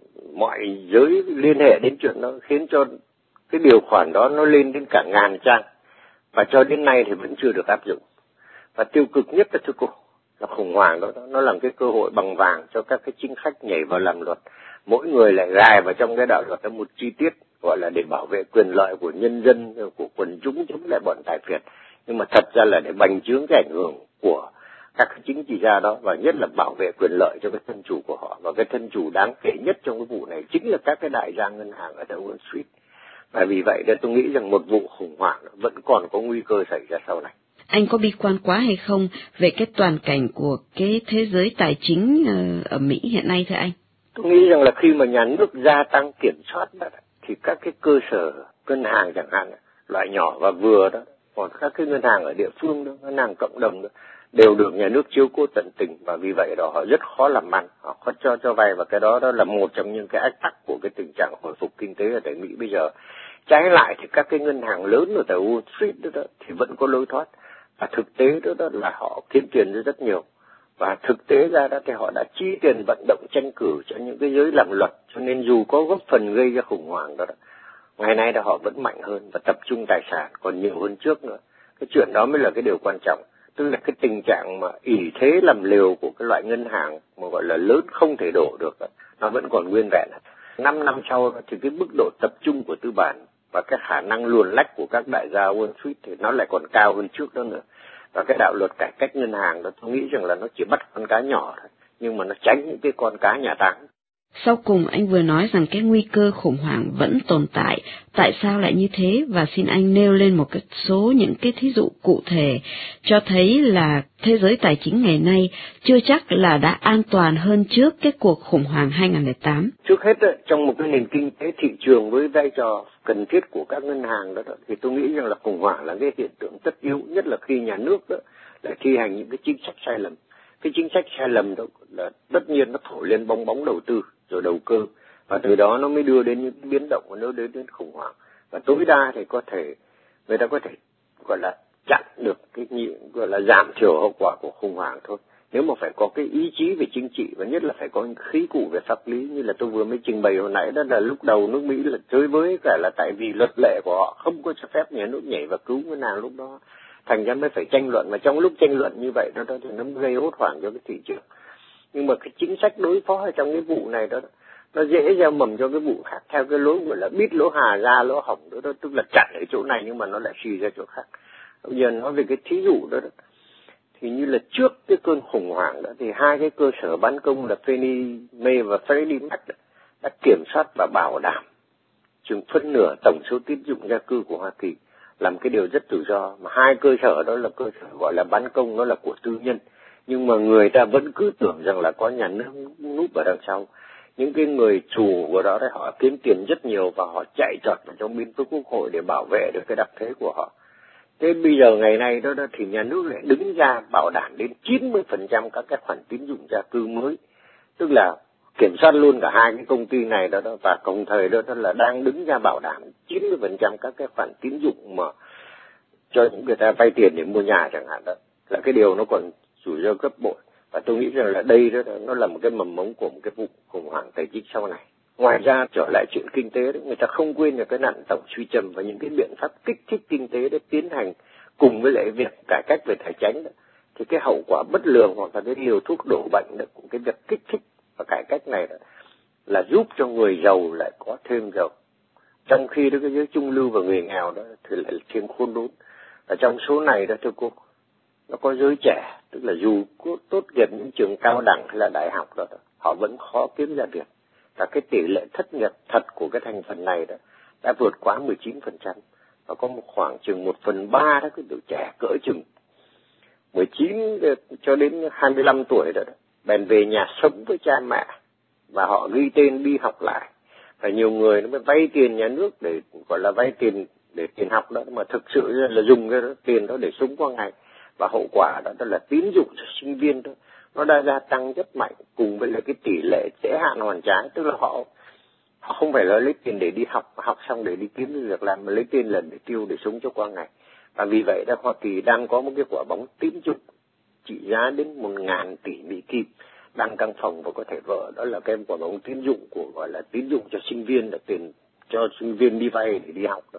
S11: mọi giới liên hệ đến chuyện đó, khiến cho cái điều khoản đó nó lên đến cả ngàn trang và cho đến nay thì vẫn chưa được áp dụng. Và tiêu cực nhất là thưa cô là khủng hoảng đó, nó làm cái cơ hội bằng vàng cho các cái chính khách nhảy vào làm luật. Mỗi người lại gài vào trong cái đạo luật đó một chi tiết gọi là để bảo vệ quyền lợi của nhân dân, của quần chúng chống lại bọn tài phiệt, nhưng mà thật ra là để bành trướng cái ảnh hưởng của các cái chính trị gia đó, và nhất là bảo vệ quyền lợi cho cái thân chủ của họ. Và cái thân chủ đáng kể nhất trong cái vụ này chính là các cái đại gia ngân hàng ở tại Wall Street. Và vì vậy nên tôi nghĩ rằng một vụ khủng hoảng vẫn còn có nguy cơ xảy ra sau này.
S7: Anh có bi quan quá hay không về cái toàn cảnh của cái thế giới tài chính ở Mỹ hiện nay thưa anh?
S11: Tôi nghĩ rằng là khi mà nhà nước gia tăng kiểm soát đó, thì các cái cơ sở ngân hàng chẳng hạn, loại nhỏ và vừa đó, còn các cái ngân hàng ở địa phương đó, ngân hàng cộng đồng đó, đều được nhà nước chiếu cố tận tình, và vì vậy đó họ rất khó làm ăn, họ khó cho cho vay, và cái đó đó là một trong những cái ách tắc của cái tình trạng hồi phục kinh tế ở tại Mỹ bây giờ. Trái lại thì các cái ngân hàng lớn ở tại Wall Street đó, đó thì vẫn có lối thoát, và thực tế đó, đó là họ kiếm tiền rất nhiều, và thực tế ra đó thì họ đã chi tiền vận động tranh cử cho những cái giới làm luật, cho nên dù có góp phần gây ra khủng hoảng đó, đó ngày nay đó họ vẫn mạnh hơn và tập trung tài sản còn nhiều hơn trước nữa. Cái chuyện đó mới là cái điều quan trọng, tức là cái tình trạng mà ỷ thế làm liều của cái loại ngân hàng mà gọi là lớn không thể đổ được đó, nó vẫn còn nguyên vẹn. Năm năm sau đó, thì cái mức độ tập trung của tư bản và cái khả năng luồn lách của các đại gia Wall Street thì nó lại còn cao hơn trước đó nữa. Và cái đạo luật cải cách ngân hàng đó tôi nghĩ rằng là nó chỉ bắt con cá nhỏ thôi, nhưng mà nó tránh những cái con cá nhà táng.
S7: Sau cùng anh vừa nói rằng cái nguy cơ khủng hoảng vẫn tồn tại, tại sao lại như thế, và xin anh nêu lên một cái số những cái thí dụ cụ thể cho thấy là thế giới tài chính ngày nay chưa chắc là đã an toàn hơn trước cái cuộc khủng hoảng hai nghìn không trăm lẻ tám.
S11: Trước hết trong một cái nền kinh tế thị trường với vai trò cần thiết của các ngân hàng đó, thì tôi nghĩ rằng là khủng hoảng là cái hiện tượng tất yếu, nhất là khi nhà nước đó lại thi hành những cái chính sách sai lầm. Cái chính sách sai lầm đó là tất nhiên nó thổi lên bong bóng đầu tư rồi đầu cơ, và từ đó nó mới đưa đến những biến động và nó đến đến khủng hoảng. Và tối đa thì có thể người ta có thể gọi là chặn được cái nhị, gọi là giảm thiểu hậu quả của khủng hoảng thôi. Nếu mà phải có cái ý chí về chính trị và nhất là phải có những khí cụ về pháp lý, như là tôi vừa mới trình bày hồi nãy, đó là lúc đầu nước Mỹ là chơi với cả là tại vì luật lệ của họ không có cho phép nhà nước nhảy vào cứu ngân hàng lúc đó, thành ra mới phải tranh luận, và trong lúc tranh luận như vậy đó, đó thì nó gây hốt hoảng cho cái thị trường. Nhưng mà cái chính sách đối phó ở trong cái vụ này đó, nó dễ gieo mầm cho cái vụ khác theo cái lối gọi là bít lỗ hà ra lỗ hổng đó, đó, tức là chặn ở chỗ này nhưng mà nó lại suy ra chỗ khác. Bây giờ nói về cái thí dụ đó, đó thì như là trước cái cơn khủng hoảng đó thì hai cái cơ sở bán công là Fannie Mae và Freddie Mac đã kiểm soát và bảo đảm chừng phân nửa tổng số tín dụng gia cư của Hoa Kỳ, làm cái điều rất tự do. Mà hai cơ sở đó là cơ sở gọi là bán công, nó là của tư nhân, nhưng mà người ta vẫn cứ tưởng rằng là có nhà nước núp ở đằng sau. Những cái người chủ của đó đấy, họ kiếm tiền rất nhiều và họ chạy trọt vào trong biên chế quốc hội để bảo vệ được cái đặc thế của họ. Thế bây giờ ngày nay đó, đó thì nhà nước lại đứng ra bảo đảm đến chín mươi phần trăm các cái khoản tín dụng gia cư mới, tức là kiểm soát luôn cả hai cái công ty này đó, đó và đồng thời đó, đó là đang đứng ra bảo đảm chín mươi phần trăm các cái khoản tín dụng mà cho những người ta vay tiền để mua nhà chẳng hạn. Đó là cái điều nó còn rủi ro gấp bội, và tôi nghĩ rằng là đây đó nó là một cái mầm mống của một cái vụ khủng hoảng tài chính sau này. Ngoài ra trở lại chuyện kinh tế đó, người ta không quên được cái nạn tổng suy trầm và những cái biện pháp kích thích kinh tế để tiến hành cùng với lại việc cải cách về tài chính đó, thì cái hậu quả bất lường hoặc là cái liều thuốc đổ bệnh đó, cũng cái việc kích thích và cải cách này đó, là giúp cho người giàu lại có thêm giàu, trong khi đó cái giới trung lưu và người nghèo đó thì lại thêm khốn đốn. Ở trong số này đó thưa cô, nó có giới trẻ, tức là dù có tốt nghiệp những trường cao đẳng hay là đại học đó, đó họ vẫn khó kiếm ra việc. Và cái tỷ lệ thất nghiệp thật của cái thành phần này đó đã vượt quá mười chín phần trăm. Và có một khoảng chừng một phần ba đó cái tuổi trẻ cỡ chừng mười chín cho đến hai mươi lăm tuổi đó, đó bèn về nhà sống với cha mẹ và họ ghi tên đi học lại. Và nhiều người nó mới vay tiền nhà nước để gọi là vay tiền để tiền học đó, mà thực sự là dùng cái đó, tiền đó để sống qua ngày. Và hậu quả đó, đó là tín dụng cho sinh viên đó nó đã gia tăng rất mạnh, cùng với lại cái tỷ lệ trễ hạn hoàn trả, tức là họ họ không phải là lấy tiền để đi học, học xong để đi kiếm việc làm, mà lấy tiền là để tiêu để sống cho qua ngày. Và vì vậy đó Hoa Kỳ đang có một cái quả bóng tín dụng trị giá đến một ngàn tỷ Mỹ Kim đang căng phòng và có thể vỡ. Đó là cái quả bóng tín dụng của gọi là tín dụng cho sinh viên, là tiền cho sinh viên đi vay để đi học đó.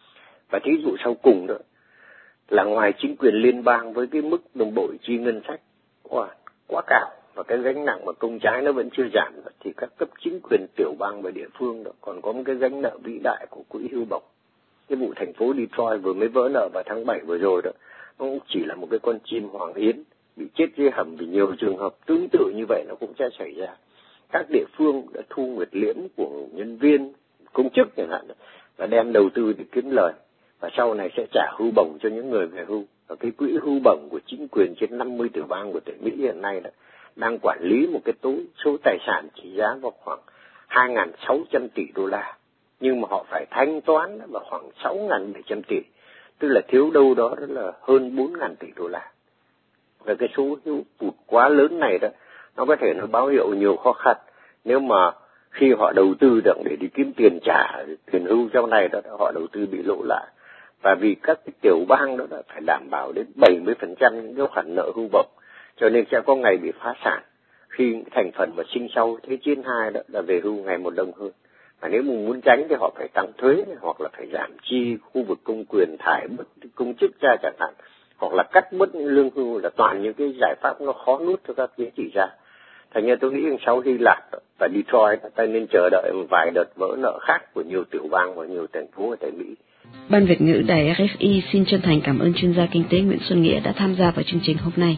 S11: Và thí dụ sau cùng đó là ngoài chính quyền liên bang với cái mức đồng bội chi ngân sách quá, quá cao và cái gánh nặng mà công trái nó vẫn chưa giảm, thì các cấp chính quyền tiểu bang và địa phương đó còn có một cái gánh nợ vĩ đại của quỹ hưu bổng. Cái vụ thành phố Detroit vừa mới vỡ nợ vào tháng bảy vừa rồi đó, nó cũng chỉ là một cái con chim hoàng yến bị chết dưới hầm, vì nhiều trường hợp tương tự như vậy nó cũng sẽ xảy ra. Các địa phương đã thu nguyệt liễm của nhân viên, công chức chẳng hạn, và đem đầu tư để kiếm lời, và sau này sẽ trả hưu bổng cho những người về hưu. Và cái quỹ hưu bổng của chính quyền trên năm mươi tiểu bang của tại Mỹ hiện nay đó, đang quản lý một cái tối số tài sản trị giá vào khoảng hai nghìn sáu trăm tỷ đô la, nhưng mà họ phải thanh toán vào khoảng sáu nghìn bảy trăm tỷ, tức là thiếu đâu đó, đó là hơn bốn nghìn tỷ đô la. Và cái số hưu tụt quá lớn này đó, nó có thể nó báo hiệu nhiều khó khăn nếu mà khi họ đầu tư được để đi kiếm tiền trả tiền hưu sau này đó, họ đầu tư bị lộ lại. Và vì các cái tiểu bang đó, đó phải đảm bảo đến bảy mươi phần trăm những cái khoản nợ hưu bổng, cho nên sẽ có ngày bị phá sản khi thành phần mà sinh sau thế chiến hai đó là về hưu ngày một đông hơn. Và nếu mình muốn tránh thì họ phải tăng thuế, hoặc là phải giảm chi khu vực công quyền, thải bớt công chức ra chẳng hạn, hoặc là cắt bớt những lương hưu, là toàn những cái giải pháp nó khó nuốt cho các giới chỉ ra. Thành ra tôi nghĩ rằng sau Hy Lạp và Detroit, ta nên chờ đợi một vài đợt vỡ nợ khác của nhiều tiểu bang và nhiều thành phố ở tại Mỹ.
S7: Ban Việt ngữ Đài rờ ép i xin chân thành cảm ơn chuyên gia kinh tế Nguyễn Xuân Nghĩa đã tham gia vào chương trình hôm nay.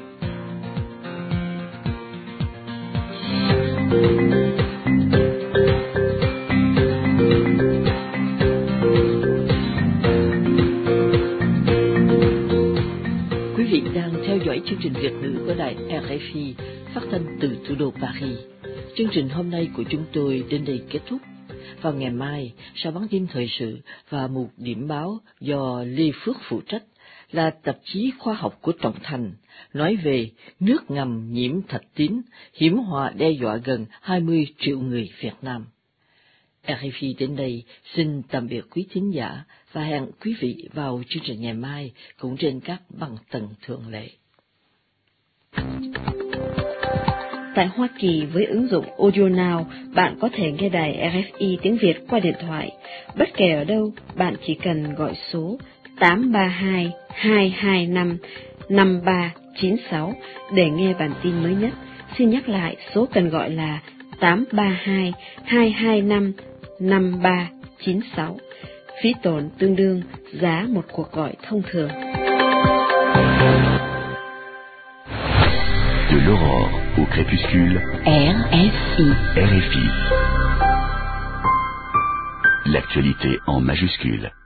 S4: Quý vị đang theo dõi chương trình Việt ngữ của Đài rờ ép i phát thanh từ thủ đô Paris. Chương trình hôm nay của chúng tôi đến đây kết thúc. Vào ngày mai, sau bản tin thời sự và một điểm báo do Lê Phước phụ trách là tạp chí khoa học của Trọng Thành, nói về nước ngầm nhiễm thạch tín, hiểm họa đe dọa gần hai mươi triệu người Việt Nam. rờ ép i đến đây xin tạm biệt quý thính giả và hẹn quý vị vào chương trình ngày mai cũng trên các băng tần thường lệ.
S7: Tại Hoa Kỳ, với ứng dụng Audio Now, bạn có thể nghe đài rờ ép i tiếng Việt qua điện thoại. Bất kể ở đâu, bạn chỉ cần gọi số tám ba hai, hai hai năm, năm ba chín sáu để nghe bản tin mới nhất. Xin nhắc lại, số cần gọi là tám ba hai, hai hai năm, năm ba chín sáu. phí tổn tương đương giá một cuộc gọi thông thường.
S12: De l'aurore au crépuscule,
S13: R F I.
S12: R F I. L'actualité en majuscule.